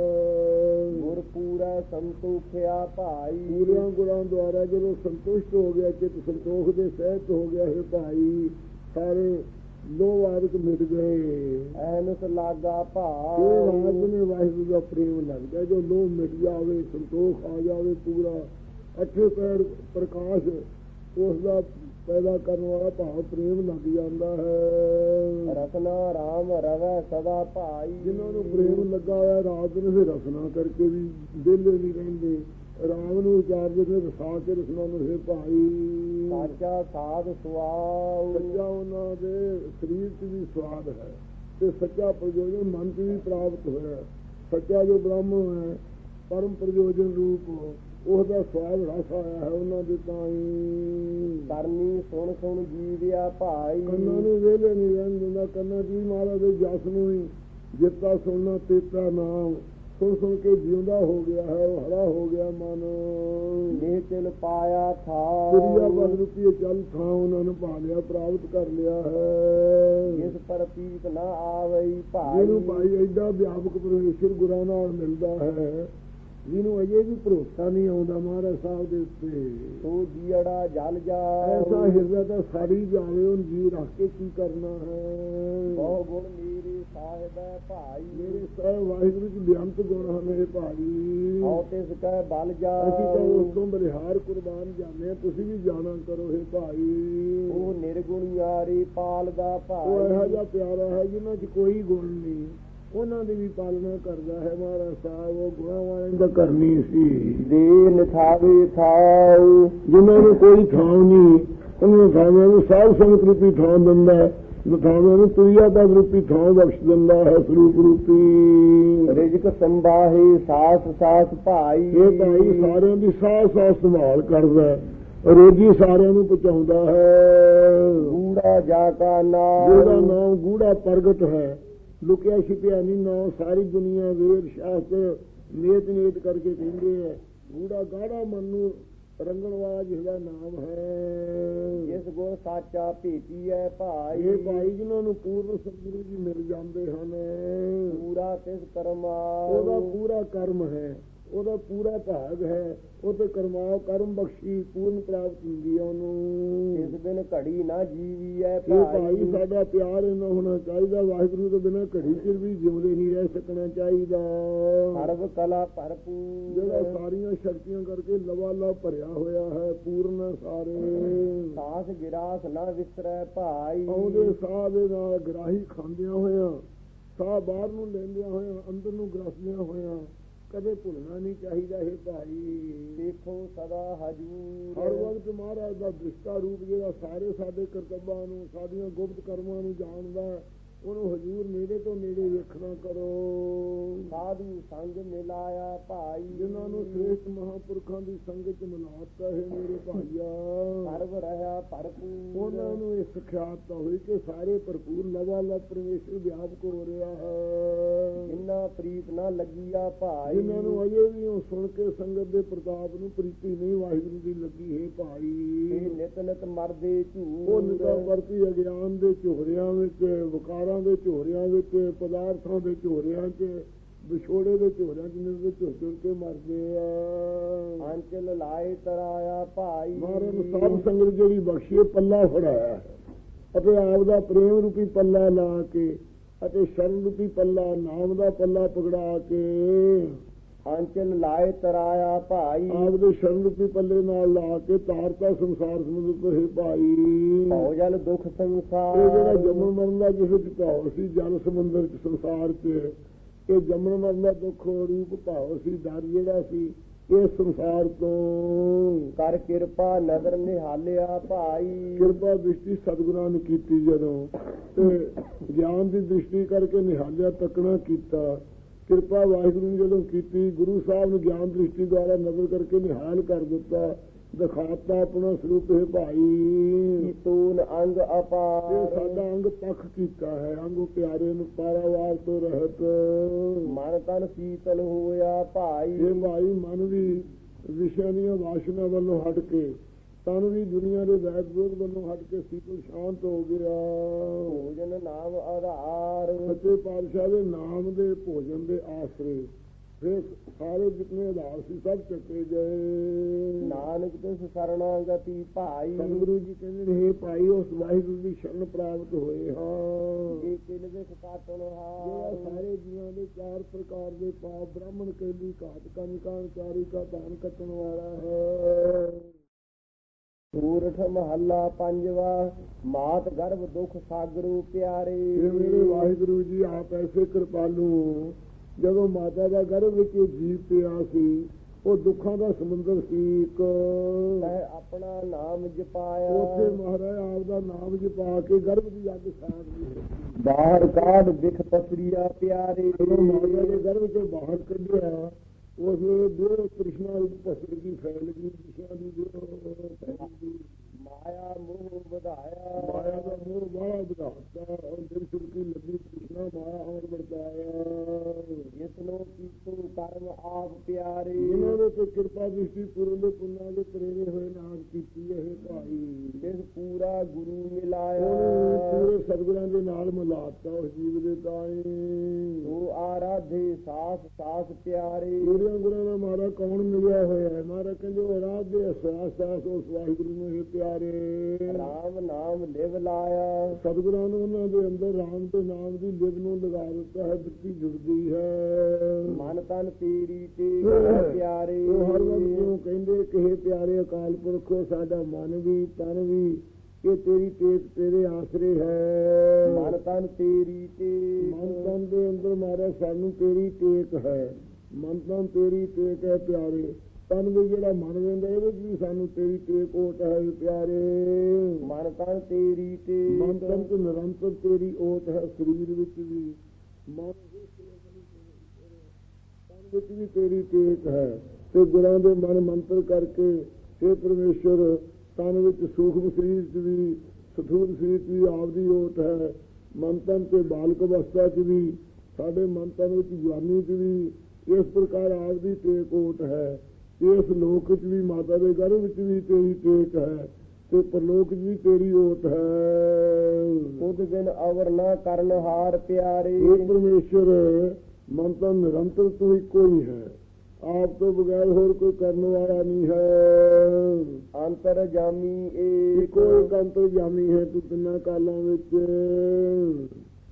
ਹੈ। ਗੁਰਪੂਰਾ ਸੰਤੋਖਿਆ ਭਾਈ। ਪੂਰਿਆਂ ਗੁਰਾਂ ਦੁਆਰਾ ਜਦੋਂ ਸੰਤੁਸ਼ਟ ਹੋ ਗਿਆ ਚਿੱਤ ਸੰਤੋਖ ਦੇ ਸਹਿਤ ਹੋ ਗਿਆ ਹੈ ਭਾਈ ਸਾਰੇ ਲੋਭ ਆਦਿਕ ਮਿਟ ਗਏ। ਐਨਸ ਲਾਗਾ ਭਾਈ। ਇਹ ਰਾਜ ਨੇ ਵਾਹਿਗੁਰੂ ਦਾ ਪ੍ਰੇਮ ਲੱਗਦਾ ਜੋ ਲੋਭ ਮਿਟ ਜਾਵੇ ਸੰਤੋਖ ਆ ਜਾਵੇ ਪੂਰਾ ਅੱਠੇ ਪੈਰ ਪ੍ਰਕਾਸ਼ ਉਸ ਦਾ ਪੈਦਾ ਕਰਨ ਵਾਲਾ ਭਾਵ ਪ੍ਰੇਮ ਲੱਗ ਜਾਂਦਾ ਹੈ। ਰਸਨਾ ਰਾਮ ਰਵੈ ਸਦਾ ਭਾਈ। ਜਿਨ੍ਹਾਂ ਨੂੰ ਪ੍ਰੇਮ ਲੱਗਾ ਹੋਇਆ ਰਾਤ ਨੂੰ ਫਿਰ ਰਸਨਾ ਕਰਕੇ ਵੀ ਵਿਹਲੇ ਨਹੀਂ ਰਹਿੰਦੇ। ਰਾਮ ਨੂੰ ਉਚਾਰਦੇ ਨੇ ਰਸਾ ਕੇ ਰਸਨਾ ਨੂੰ ਹੈ ਭਾਈ। ਸਾਚਾ ਸਾਧ ਸੁਆਉ। ਸੱਚਾ ਉਹਨਾਂ ਦੇ ਸਰੀਰ 'ਚ ਵੀ ਸਵਾਦ ਹੈ ਤੇ ਸੱਚਾ ਪ੍ਰਯੋਜਨ ਮਨ 'ਚ ਵੀ ਪ੍ਰਾਪਤ ਹੋਇਆ। ਸੱਚਾ ਜੋ ਬ੍ਰਹਮ ਹੈ ਪਰਮ ਪ੍ਰਯੋਜਨ ਰੂਪ ਉਹਦਾ ਸਵਾਦ ਰਸ ਆਇਆ ਹੈ ਉਹਨਾਂ ਦੇ ਤਾਈ। ਕਰਨੀ ਸੁਣ ਸੁਣ ਜੀਵਿਆ ਭਾਈ। ਕੰਨਾਂ ਨੂੰ ਵਿਹਲੇ ਨਹੀਂ ਰਹਿਣ ਦਿੰਦਾ। ਕੰਨਾਂ ਦੀ ਮਹਾਰਾਜ ਦੇ ਜਸ ਨੂੰ ਹੀ ਜਿੱਤਾ ਸੁਣਨਾ ਤੇਤਾ ਨਾਮ ਸੁਣ ਸੁਣ ਕੇ ਜਿਉਂਦਾ ਹੋ ਗਿਆ ਹੈ ਉਹ ਹਰਾ ਹੋ ਗਿਆ ਮਨ। ਇਹ ਚਲ ਪਾਇਆ ਥਾ ਦੁਨੀਆ ਬਦ ਰੁਪਏ ਚੱਲ ਥਾਂ ਉਹਨਾਂ ਨੂੰ ਪਾ ਲਿਆ ਪ੍ਰਾਪਤ ਕਰ ਲਿਆ ਹੈ। ਜਿਸ ਪਰ ਪੀਤ ਨਾ ਆਵਈ ਭਾਈ। ਜਿਹਨੂੰ ਭਾਈ ਐਡਾ ਵਿਆਪਕ ਪਰਮੇਸ਼ਰ ਗੁਰਾਂ ਨਾਲ ਮਿਲਦਾ ਹੈ ਜਿਹਨੂੰ ਅਜੇ ਵੀ ਭਰੋਸਾ ਨਹੀਂ ਆਉਂਦਾ ਮਹਾਰਾਜ ਸਾਹਿਬ ਦੇ ਉੱਤੇ ਤੋ ਜੀੜਾ ਜਲ ਜਾ। ਐਸਾ ਹਿਰਦਾ ਤਾਂ ਸਾਰੀ ਜਾਵੇ ਉਹ ਜੀਵ ਰੱਖ ਕੇ ਕੀ ਕਰਨਾ ਹੈ। ਬਹੁ ਗੁਣ ਮੇਰੇ ਸਾਹਿਬ ਹੈ ਭਾਈ। ਮੇਰੇ ਸਾਹਿਬ ਵਾਹਿਗੁਰੂ ਜੀ ਬੇਅੰਤ ਗੁਣ ਹਨ ਇਹ ਭਾਈ। ਆਉ ਤਿਸ ਕੈ ਬਲ ਜਾ। ਅਸੀਂ ਤਾਂ ਉਸ ਤੋਂ ਬਲਿਹਾਰ ਕੁਰਬਾਨ ਜਾਂਦੇ ਹਾਂ ਤੁਸੀਂ ਵੀ ਜਾਣਾ ਕਰੋ ਇਹ ਭਾਈ। ਉਹ ਨਿਰਗੁਣਿਆਰੀ ਪਾਲਦਾ ਭਾਈ। ਉਹ ਇਹੋ ਜਿਹਾ ਪਿਆਰਾ ਹੈ ਜਿਹਨਾਂ 'ਚ ਕੋਈ ਗੁਣ ਨਹੀਂ ਉਹਨਾਂ ਦੀ ਵੀ ਪਾਲਣਾ ਕਰਦਾ ਹੈ ਮਹਾਰਾਜ ਸਾਹਿਬ। ਉਹ ਗੁਣਾਂ ਵਾਲਿਆਂ ਦਾ ਕਰਨੀ ਸੀ। ਦੇਨ ਥਾਵੇ ਥਾਉ। ਜਿਹਨਾਂ ਨੂੰ ਕੋਈ ਥਾਂ ਨਹੀਂ ਉਹਨਾਂ ਥਾਵਾਂ ਨੂੰ ਸਾਧ ਸੰਗਤ ਰੂਪੀ ਥਾਂ ਦਿੰਦਾ ਹੈ। ਥਾਵਾਂ ਨੂੰ ਤੁਰਿਆ ਦਾ ਰੂਪੀ ਥਾਂ ਬਖਸ਼ ਦਿੰਦਾ ਹੈ ਸਰੂਪ ਰੂਪੀ। ਰਿਜਕ ਸੰਭਾਹੇ ਸਾਸ ਸਾਸ ਭਾਈ। ਇਹ ਭਾਈ ਸਾਰਿਆਂ ਦੀ ਸਾਹ ਸਾਹ ਸੰਭਾਲ ਕਰਦਾ ਰੋਜੀ ਸਾਰਿਆਂ ਨੂੰ ਪਹੁੰਚਾਉਂਦਾ ਹੈ। ਗੂੜਾ ਜਾ ਕਾ ਨਾਮ। ਜਿਹਦਾ ਨਾਮ ਗੂੜਾ ਪ੍ਰਗਟ ਹੈ ਲੁਕਿਆ ਛਿਪਿਆ ਨਹੀਂ ਨਾਮ ਸਾਰੀ ਦੁਨੀਆ ਵੇਦ ਸ਼ਾਸਤਰ ਨੇਤ ਨੇਤ ਕਰਕੇ ਕਹਿੰਦੇ ਹੈ। ਗੂੜਾ ਗਾੜਾ ਮਨ ਨੂੰ ਰੰਗਣ ਵਾਲਾ ਜਿਹਦਾ ਨਾਮ ਹੈ। ਜਿਸ ਗੁਰ ਸਾਚਾ ਭੇਟੀ ਹੈ ਭਾਈ। ਇਹ ਭਾਈ ਜਿਨ੍ਹਾਂ ਨੂੰ ਪੂਰਨ ਸਤਿਗੁਰੂ ਜੀ ਮਿਲ ਜਾਂਦੇ ਹਨ ਪੂਰਾ ਤਿਸ ਕਰਮਾ। ਉਹਦਾ ਪੂਰਾ ਕਰਮ ਹੈ ਉਹਦਾ ਪੂਰਾ ਭਾਗ ਹੈ ਉਹ ਤੇ ਕਰਮਾਓ ਕਰਮ ਬਖਸ਼ੀ ਪੂਰਨ ਪ੍ਰਾਪਤ ਹੁੰਦੀ ਹੈ ਉਹਨੂੰ। ਇਸ ਦਿਨ ਘੜੀ ਨਾ ਜੀਵੀ ਹੈ ਭਾਈ। ਸਾਡਾ ਪਿਆਰ ਇਹਨਾਂ ਹੋਣਾ ਚਾਹੀਦਾ ਵਾਹਿਗੁਰੂ ਤੋਂ ਬਿਨਾਂ ਘੜੀ ਚਿਰ ਵੀ ਜਿਉਂਦੇ ਨਹੀਂ ਰਹਿ ਸਕਣਾ ਚਾਹੀਦਾ। ਸਰਬ ਕਲਾ ਭਰਪੂਰ। ਜਿਹੜਾ ਸਾਰੀਆਂ ਸ਼ਕਤੀਆਂ ਕਰਕੇ ਲਵਾਲਾ ਭਰਿਆ ਹੋਇਆ ਹੈ ਪੂਰਨ ਸਾਰੇ। ਸਾਸ ਗਿਰਾਸ ਨਾ ਵਿਸਰੈ ਭਾਈ। ਆਉਂਦੇ ਸਾਹ ਦੇ ਨਾਲ ਗਰਾਹੀ ਖਾਂਦਿਆਂ ਹੋਇਆਂ ਸਾਹ ਬਾਹਰ ਨੂੰ ਲੈਂਦਿਆਂ ਹੋਇਆਂ ਅੰਦਰ ਨੂੰ ਗਰਾਸੀਆਂ ਹੋਇਆਂ ਕਦੇ ਭੁੱਲਣਾ ਨਹੀਂ ਚਾਹੀਦਾ ਹੈ ਭਾਈ। ਦੇਖੋ ਸਦਾ ਹਜੂਰ। ਹਰ ਵਕਤ ਮਹਾਰਾਜ ਦਾ ਦ੍ਰਿਸ਼ਟਾ ਰੂਪ ਜਿਹੜਾ ਸਾਰੇ ਸਾਡੇ ਕਰਤੱਵਾਂ ਨੂੰ ਸਾਡੀਆਂ ਗੁਪਤ ਕਰਮਾਂ ਨੂੰ ਜਾਣਦਾ ਉਹਨੂੰ ਹਜੂਰ ਨੇੜੇ ਤੋਂ ਨੇੜੇ ਵੇਖਣਾ ਕਰੋ। ਸਾਧੂ ਸੰਗ ਮਿਲਾਇਆ ਭਾਈ। ਜਿਨ੍ਹਾਂ ਨੂੰ ਸ੍ਰੇਸ਼ਟ ਮਹਾਂਪੁਰਖਾਂ ਦੀ ਸੰਗਤ ਚ ਮਿਲਾਤਾ ਹੈ ਮੇਰੇ ਭਾਈਆ ਸਰਬ ਰਹਾ ਭਰਪੂਰ। ਉਹਨਾਂ ਨੂੰ ਇਹ ਸਿਖਿਆਤਾ ਹੋਈ ਕਿ ਸਾਰੇ ਭਰਪੂਰ ਲਵਾਲਾ ਪਰਮੇਸ਼ਰ ਵਿਆਪਕ ਹੋ ਰਿਹਾ ਹੈ। ਜਿਨ੍ਹਾਂ ਪ੍ਰੀਤ ਨਾ ਲੱਗੀਆ ਭਾਈ। ਜਿਨ੍ਹਾਂ ਨੂੰ ਅਜੇ ਵੀ ਉਹ ਸੁਣ ਕੇ ਸੰਗਤ ਦੇ ਪ੍ਰਤਾਪ ਨੂੰ ਪ੍ਰੀਤੀ ਨਹੀਂ ਵਾਹਿਗੁਰੂ ਦੀ ਲੱਗੀ ਹੈ ਭਾਈ। ਇਹ ਨਿਤ ਨਿਤ ਮਰਦੇ ਝੂਠ। ਉਹ ਨਿਤਾ ਵਰਤੀ ਅਗਿਆਨ ਦੇ ਝੋਰਿਆਂ ਵਿੱਚ ਵਿਕਾਰਾਂ ਦੇ ਝੋਰਿਆਂ ਵਿੱਚ ਪਦਾਰਥਾਂ ਦੇ ਝੋਰਿਆਂ ਚ ਵਿਛੋੜੇ ਦੇ ਝੋਰਿਆਂ ਚ ਨਿਰਦੇ ਝੁਰ ਕੇ ਮਰਦੇ ਆ। ਅੰਚਲ ਲਾਏ ਤਰਾਇਆ ਭਾਈ। ਮਹਾਰਾਜ ਨੂੰ ਸਾਧ ਸੰਗਤ ਜਿਹੜੀ ਬਖਸ਼ੀ ਪੱਲਾ ਫੜਾਇਆ ਹੈ ਅਤੇ ਆਪ ਦਾ ਪ੍ਰੇਮ ਰੂਪੀ ਪੱਲਾ ਲਾ ਕੇ ਅਤੇ ਸ਼ਰਨ ਰੂਪੀ ਪੱਲਾ ਨਾਮ ਦਾ ਪੱਲਾ ਪਕੜਾ ਕੇ ਅੰਚਲ ਲਾਏ ਤਰਾਇਆ ਭਾਈ ਆਪਦੇ ਸ਼ਰਨ ਰੂਪੀ ਪੱਲੇ ਨਾਲ ਲਾ ਕੇ ਤਾਰਤਾ ਸੰਸਾਰ ਸਮੁੰਦਰ ਤੋਂ ਹੈ ਭਾਈ। ਭਉ ਜਲ ਦੁਖ ਸੰਸਾਰ ਇਹ ਜਿਹੜਾ ਜੰਮਣ ਮਰਨ ਦਾ ਜਿਸ ਵਿੱਚ ਭਾਵ ਸੀ ਜਲ ਸਮੁੰਦਰ ਚ ਸੰਸਾਰ ਚ, ਇਹ ਜੰਮਣ ਮਰਨ ਦਾ ਦੁੱਖ ਰੂਪ ਭਾਵ ਸੀ, ਡਰ ਜਿਹੜਾ ਸੀ ਇਹ ਸੰਸਾਰ ਤੋਂ। ਕਰ ਕਿਰਪਾ ਨਦਰ ਨਿਹਾਲਿਆ ਭਾਈ ਕਿਰਪਾ ਦ੍ਰਿਸ਼ਟੀ ਸਤਿਗੁਰਾਂ ਨੇ ਕੀਤੀ ਜਦੋਂ, ਤੇ ਗਿਆਨ ਦੀ ਦ੍ਰਿਸ਼ਟੀ ਕਰਕੇ ਨਿਹਾਲਿਆ ਤੱਕਣਾ ਕੀਤਾ। ਕਿਰਪਾ ਵਾਹਿਗੁਰੂ ਨੇ ਜਦੋਂ ਕੀਤੀ, ਗੁਰੂ ਸਾਹਿਬ ਨੇ ਗਿਆਨ ਦ੍ਰਿਸ਼ਟੀ ਦੁਆਰਾ ਨਜ਼ਰ ਕਰਕੇ ਨਿਹਾਲ ਕਰ ਦਿੱਤਾ, ਦਿਖਾਤਾ ਆਪਣਾ ਸਰੂਪ ਹੈ ਭਾਈ। ਤੂਨ ਅੰਗ ਅਪਾਰ ਇਹ ਸਾਡਾ ਅੰਗ ਪੱਖ ਕੀਤਾ ਹੈ, ਅੰਗ ਪਿਆਰੇ ਨੂੰ ਪਾਰਾਵਾਰ ਤੋਂ ਰਹਿਤ। ਮਨ ਤਨ ਸੀਤਲ ਹੋਇਆ ਭਾਈ ਇਹ ਭਾਈ ਮਨ ਵੀ ਵਿਸ਼ਿਆਂ ਦੀਆਂ ਵਾਸ਼ਨਾ ਵੱਲੋਂ ਹਟ ਕੇ, ਤਨ ਵੀ ਦੁਨੀਆ ਦੇ ਵੈਦ ਵਿਰੋਧ ਵੱਲੋਂ ਹਟ ਕੇ ਸੀਤਲ ਸ਼ਾਂਤ ਹੋ ਗਿਆ। ਭੋਜਨ ਨਾਮ ਆਧਾਰ ਸੱਚੇ ਪਾਤਸ਼ਾਹ ਦੇ ਨਾਮ ਦੇ ਭੋਜਨ ਦੇ ਆਸਰੇ ਫਿਰ ਸਾਰੇ ਜਿਤਨੇ ਆਧਾਰ ਸੀ ਸਭ ਚੱਕੇ ਗਏ। ਨਾਨਕ ਤਿਸ ਸਰਣਾਗਤੀ ਭਾਈ ਸਤਿਗੁਰੂ ਜੀ ਕਹਿੰਦੇ ਨੇ, ਭਾਈ ਉਸ ਵਾਹਿਗੁਰੂ ਦੀ ਸ਼ਰਨ ਪ੍ਰਾਪਤ ਹੋਏ ਹਾਂ। ਇਹ ਕਿਲ ਵਿਖ ਕਾਟਣ ਹਾਰ ਜਿਹੜਾ ਸਾਰੇ ਜੀਵਾਂ ਦੇ 4 ਪ੍ਰਕਾਰ ਦੇ ਪਾਪ, ਬ੍ਰਾਹਮਣ ਕੈਲੀ ਘਾਤ ਕੰਨ ਚਾਰੀ ਕਾ ਧਾਨ ਕੱਟਣ ਵਾਲਾ ਹੈ। ਸੂਰਠ ਮਹੱਲਾ ਪੰਜਵਾ ਮਾਤ ਗਰਭ ਦੁਖ ਸਾਗਰੂ ਪਿਆਰੇ। ਇਹ ਮੇਰੇ ਵਾਹਿਗੁਰੂ ਜੀ ਆਪ ਐਸੇ ਕਿਰਪਾਲੂ, ਜਦੋਂ ਮਾਤਾ ਦਾ ਗਰਭ ਵਿੱਚ ਜੀਵ ਪਿਆ ਸੀ, ਉਹ ਦੁੱਖਾਂ ਦਾ ਸਮੁੰਦਰ ਸੀ ਇੱਕ। ਆਪਣਾ ਨਾਮ ਜਪਾਇਆ ਉੱਥੇ ਮਹਾਰਾਜ ਆਪ ਦਾ ਨਾਮ ਜਪਾ ਕੇ ਗਰਭ ਦੀ ਅੱਗ ਸਾੜ ਲਈ। ਬਾਹਰ ਕਾਢ ਵਿਖ ਪਸਰੀਆ ਪਿਆਰੇ। ਜਦੋਂ ਮਾਤਾ ਦੇ ਗਰਭ ਤੋਂ ਬਾਹਰ ਕੱਢਿਆ, ਉਸ ਵੇਲੇ ਦੋ ਤ੍ਰਿਸ਼ਨਾ ਪਸਰ ਦੀ ਫੈਲ ਗਈ, ਦਿਸ਼ਾ ਦੀ ਮਾਇਆ ਮੋਹ ਵਧਾਇਆ। ਮਾਇਆ ਦਾ ਮੋਹ ਬੜਾ ਵਧਾਤਾ, ਔਰ ਦਿਲ ਸੁਰਕੀ ਲੱਗੀ ਤ੍ਰਿਸ਼ਨਾ ਮਾਇਆ ਔਰ ਵਰਤਾਇਆ। ਜਿਸ ਨੂੰ ਕੀਤੂ ਕਰਮ ਆਪ ਪਿਆਰੇ। ਇਹਨਾਂ ਦੇ ਤੇ ਕਿਰਪਾ ਦ੍ਰਿਸ਼ਟੀ ਪੂਰਨ ਦੇ ਪੁੰਨਾਂ ਦੇ ਪ੍ਰੇਰੇ ਹੋਏ ਨਾਮ ਕੀਤੀ ਇਹ ਭਾਈ। ਜਿਸ ਪੂਰਾ ਗੁਰੂ ਮਿਲਾਇਆ ਪੂਰੇ ਸਤਿਗੁਰਾਂ ਦੇ ਨਾਲ ਮਿਲਾਤਾ ਉਸ ਜੀਵ ਦੇ ਤਾਏ। ਤੂੰ ਆਰਾਧੇ ਸਾਸ ਸਾਸ ਪਿਆਰੇ। ਪੂਰਿਆਂ ਗੁਰਾਂ ਦਾ ਮਹਾਰਾਜ ਕੌਣ ਮਿਲਿਆ ਹੋਇਆ ਹੈ? ਮਹਾਰਾਜ ਕਹਿੰਦੇ ਉਹ ਆਰਾਧੇ ਸਾਸ ਸਾਸ ਉਸ ਵਾਹਿਗੁਰੂ ਨੂੰ ਇਹ ਪਿਆਰੇ। ਰਾਮ ਨਾਮ ਲਿਵ ਲਾਇਆ। ਸਤਿਗੁਰਾਂ ਨੂੰ ਉਹਨਾਂ ਦੇ ਅੰਦਰ ਰਾਮ ਦੇ ਨਾਮ ਦੀ ਲਿਵ ਨੂੰ ਲਗਾ ਦਿੱਤਾ ਹੈ, ਬਿਰਤੀ ਜੁੜਦੀ ਹੈ। ਮਨ ਤਨ ਤੇਰੀ ਤੇ ਪਿਆਰੇ। ਉਹ ਹਰ ਵਕਤ ਨੂੰ ਕਹਿੰਦੇ ਕਿ ਹੇ ਪਿਆਰੇ ਅਕਾਲ ਪੁਰਖੋ, ਸਾਡਾ ਮਨ ਵੀ ਤਨ ਵੀ ਇਹ ਤੇਰੀ ਟੇਕ ਤੇਰੇ ਆਸਰੇ ਹੈ। ਮਨ ਤਨ ਤੇਰੀ ਤੇ ਮਨ ਤਨ ਦੇ ਅੰਦਰ ਮਾਰਾ ਸਾਨੂੰ ਤੇਰੀ ਟੇਕ ਹੈ। ਮਨ ਤਨ ਤੇਰੀ ਟੇਕ ਹੈ ਪਿਆਰੇ। ਤਨ ਵੀ ਜਿਹੜਾ ਮਨ ਰਹਿੰਦਾ ਇਹਦੇ ਵਿੱਚ ਵੀ ਸਾਨੂੰ ਤੇਰੀ ਟੇਕ ਓਟ ਹੈ ਪਿਆਰੇ। ਮਨ ਤਨ ਤੇਰੀ ਤੇ ਮਨ ਤਨ ਤੇ ਨਿਰੰਤਰ ਤੇਰੀ ਓਟ ਹੈ। ਸਰੀਰ ਵਿੱਚ ਵੀ ਮਨ ਤਨ ਵਿੱਚ ਵੀ ਤੇਰੀ ਟੇਕ ਹੈ। ਤੇ ਗੁਰਾਂ ਦੇ ਮਨ ਮੰਤਰ ਕਰਕੇ हे ਪਰਮੇਸ਼ਰ, ਤਨ ਵਿੱਚ ਸੂਖਮ ਸਰੀਰ ਚ ਵੀ ਸਥੂਲ ਸਰੀਰ ਚ ਵੀ ਆਪਦੀ ਓਟ ਹੈ। ਮਨ ਤਨ ਤੇ ਬਾਲਕ ਅਵਸਥਾ ਚ ਵੀ, ਸਾਡੇ ਮਨ ਤਨ ਵਿੱਚ ਜਵਾਨੀ ਚ ਵੀ ਇਸ ਪ੍ਰਕਾਰ ਆਪਦੀ ਟੇਕ ਓਟ ਹੈ। ਇਸ ਲੋਕ ਚ ਵੀ ਮਾਤਾ ਦੇ ਗਰਭ ਵਿੱਚ ਵੀ ਤੇਰੀ ਟੇਕ ਹੈ, ਤੇ ਪਰਲੋਕ ਚ ਵੀ ਤੇਰੀ ਓਟ ਹੈ। ਖੁਦ ਬਿਨ ਅਵਰ ਨਾ ਕਰਨ ਹਾਰ ਪਿਆਰੇ। ਇਹ ਪਰਮੇਸ਼ਰ ਮਨ ਤਨ ਨਿਰੰਤਰ ਤੂੰ ਇੱਕੋ ਹੀ ਹੈ, ਆਪ ਤੋਂ ਬਗੈਰ ਹੋਰ ਕੋਈ ਕਰਨ ਵਾਲਾ ਨਹੀਂ ਹੈ। ਅੰਤਰ ਜਾਮੀ ਇੱਕੋ ਇੱਕ ਅੰਤਰ ਜਾਮੀ ਹੈ ਤੂੰ ਤਿੰਨਾਂ ਕਾਲਾਂ ਵਿੱਚ।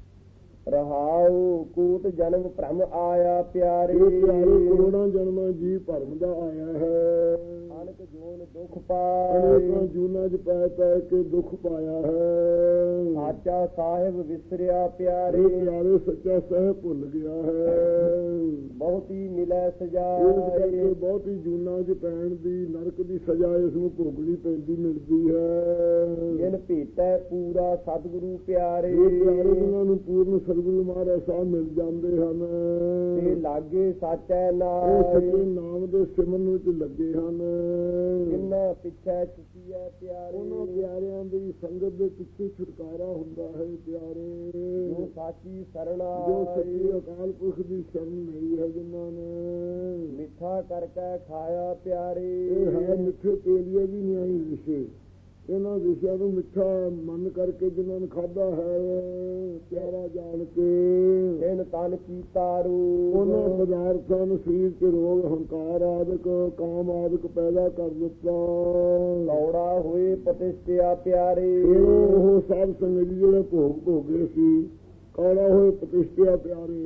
ਰਹਾਉ ਕੂਟ ਜਨਮ ਭ੍ਰਮ ਆਇਆ ਪਿਆਰੇ। ਪਿਆਰੇ ਕਰੋੜਾਂ ਜਨਮਾਂ ਜੀ ਭਰਮ ਦਾ ਆਇਆ ਹੈ। ਅਨਕ ਜੋਨ ਦੁਖ ਪਾਏ। ਅਨੇਕਾਂ ਜੂਨਾਂ ਚ ਪੈ ਪੈ ਕੇ ਦੁੱਖ ਪਾਇਆ ਹੈ। ਸਾਚਾ ਸਾਹਿਬ ਵਿਸਰਿਆ ਪਿਆਰੇ। ਪਿਆਰੇ ਸੱਚਾ ਸਾਹਿਬ ਭੁੱਲ ਗਿਆ ਹੈ। ਬਹੁਤੀ ਮਿਲੈ ਸਜਾ। ਬਹੁਤੀ ਜੂਨਾਂ ਚ ਪੈਣ ਦੀ ਨਰਕ ਦੀ ਸਜ਼ਾ ਇਸ ਨੂੰ ਭੋਗਣੀ ਪੈਂਦੀ ਮਿਲਦੀ ਹੈ। ਜਿਨ ਭੇਟੈ ਪੂਰਾ ਸਤਿਗੁਰੂ ਪਿਆਰੇ। ਪਿਆਰੇ ਉਹਨਾਂ ਨੂੰ ਪੂਰਨ ਸਤਿਗੁਰੂ ਮਹਾਰਾਜ ਸਾਹਿਬ ਮਿਲ ਜਾਂਦੇ ਹਨ। ਤੇ ਲਾਗੇ ਸਾਚੈ ਉਹ ਸੱਚੇ ਨਾਮ। ਨਾਮ ਦੇ ਸਿਮਰਨ ਵਿੱਚ ਲੱਗੇ ਹਨ। ਜਿਨ੍ਹਾਂ ਪਿੱਛੇ ਛੁੱਟੀਐ ਪਿਆਰੇ। ਉਹਨਾਂ ਪਿਆਰਿਆਂ ਦੀ ਸੰਗਤ ਦੇ ਪਿੱਛੇ ਛੁਟਕਾਰਾ ਹੁੰਦਾ ਹੈ ਪਿਆਰੇ। ਜੋ ਸਾਚੀ ਸਰਣਾ। ਜੋ ਸੱਚੇ ਅਕਾਲ ਪੁਰਖ ਦੀ ਸ਼ਰਨ ਲਈ ਹੈ, ਜਿਨ੍ਹਾਂ ਨੇ ਮਿੱਠਾ ਕਰਕੇ ਖਾਇਆ ਪਿਆਰੇ। ਇਹ ਹੈ ਮਿੱਠੇ ਤੇਲੀਏ ਵੀ ਨਿਆਈ ਵਿਸ਼ੇ। ਇਹਨਾਂ ਵਿਸ਼ਿਆਂ ਨੂੰ ਮਿੱਠਾ ਮੰਨ ਕਰਕੇ ਜਿਨ੍ਹਾਂ ਨੇ ਖਾਧਾ ਹੈ ਪਿਆਰਾ ਜਾਣ ਕੇ, ਤਿਨ ਤਨ ਕੀ ਤਾਰੂ। ਉਹਨਾਂ ਪਦਾਰਥਾਂ ਨੂੰ ਸਰੀਰ ਚ ਰੋਗ ਹੰਕਾਰ ਆਦਿਕ ਕਾਮ ਆਦਿਕ ਪੈਦਾ ਕਰ ਦਿੱਤਾ। ਕੌੜਾ ਹੋਏ ਪ੍ਰਤਿਸ਼ਠਿਆ ਪਿਆਰੇ। ਉਹ ਸਾਧ ਸੰਗਤ ਜਿਹੜੇ ਭੋਗ ਭੋਗੇ ਸੀ, ਕੌੜਾ ਹੋਏ ਪ੍ਰਤਿਸ਼ਠਿਆ ਪਿਆਰੇ।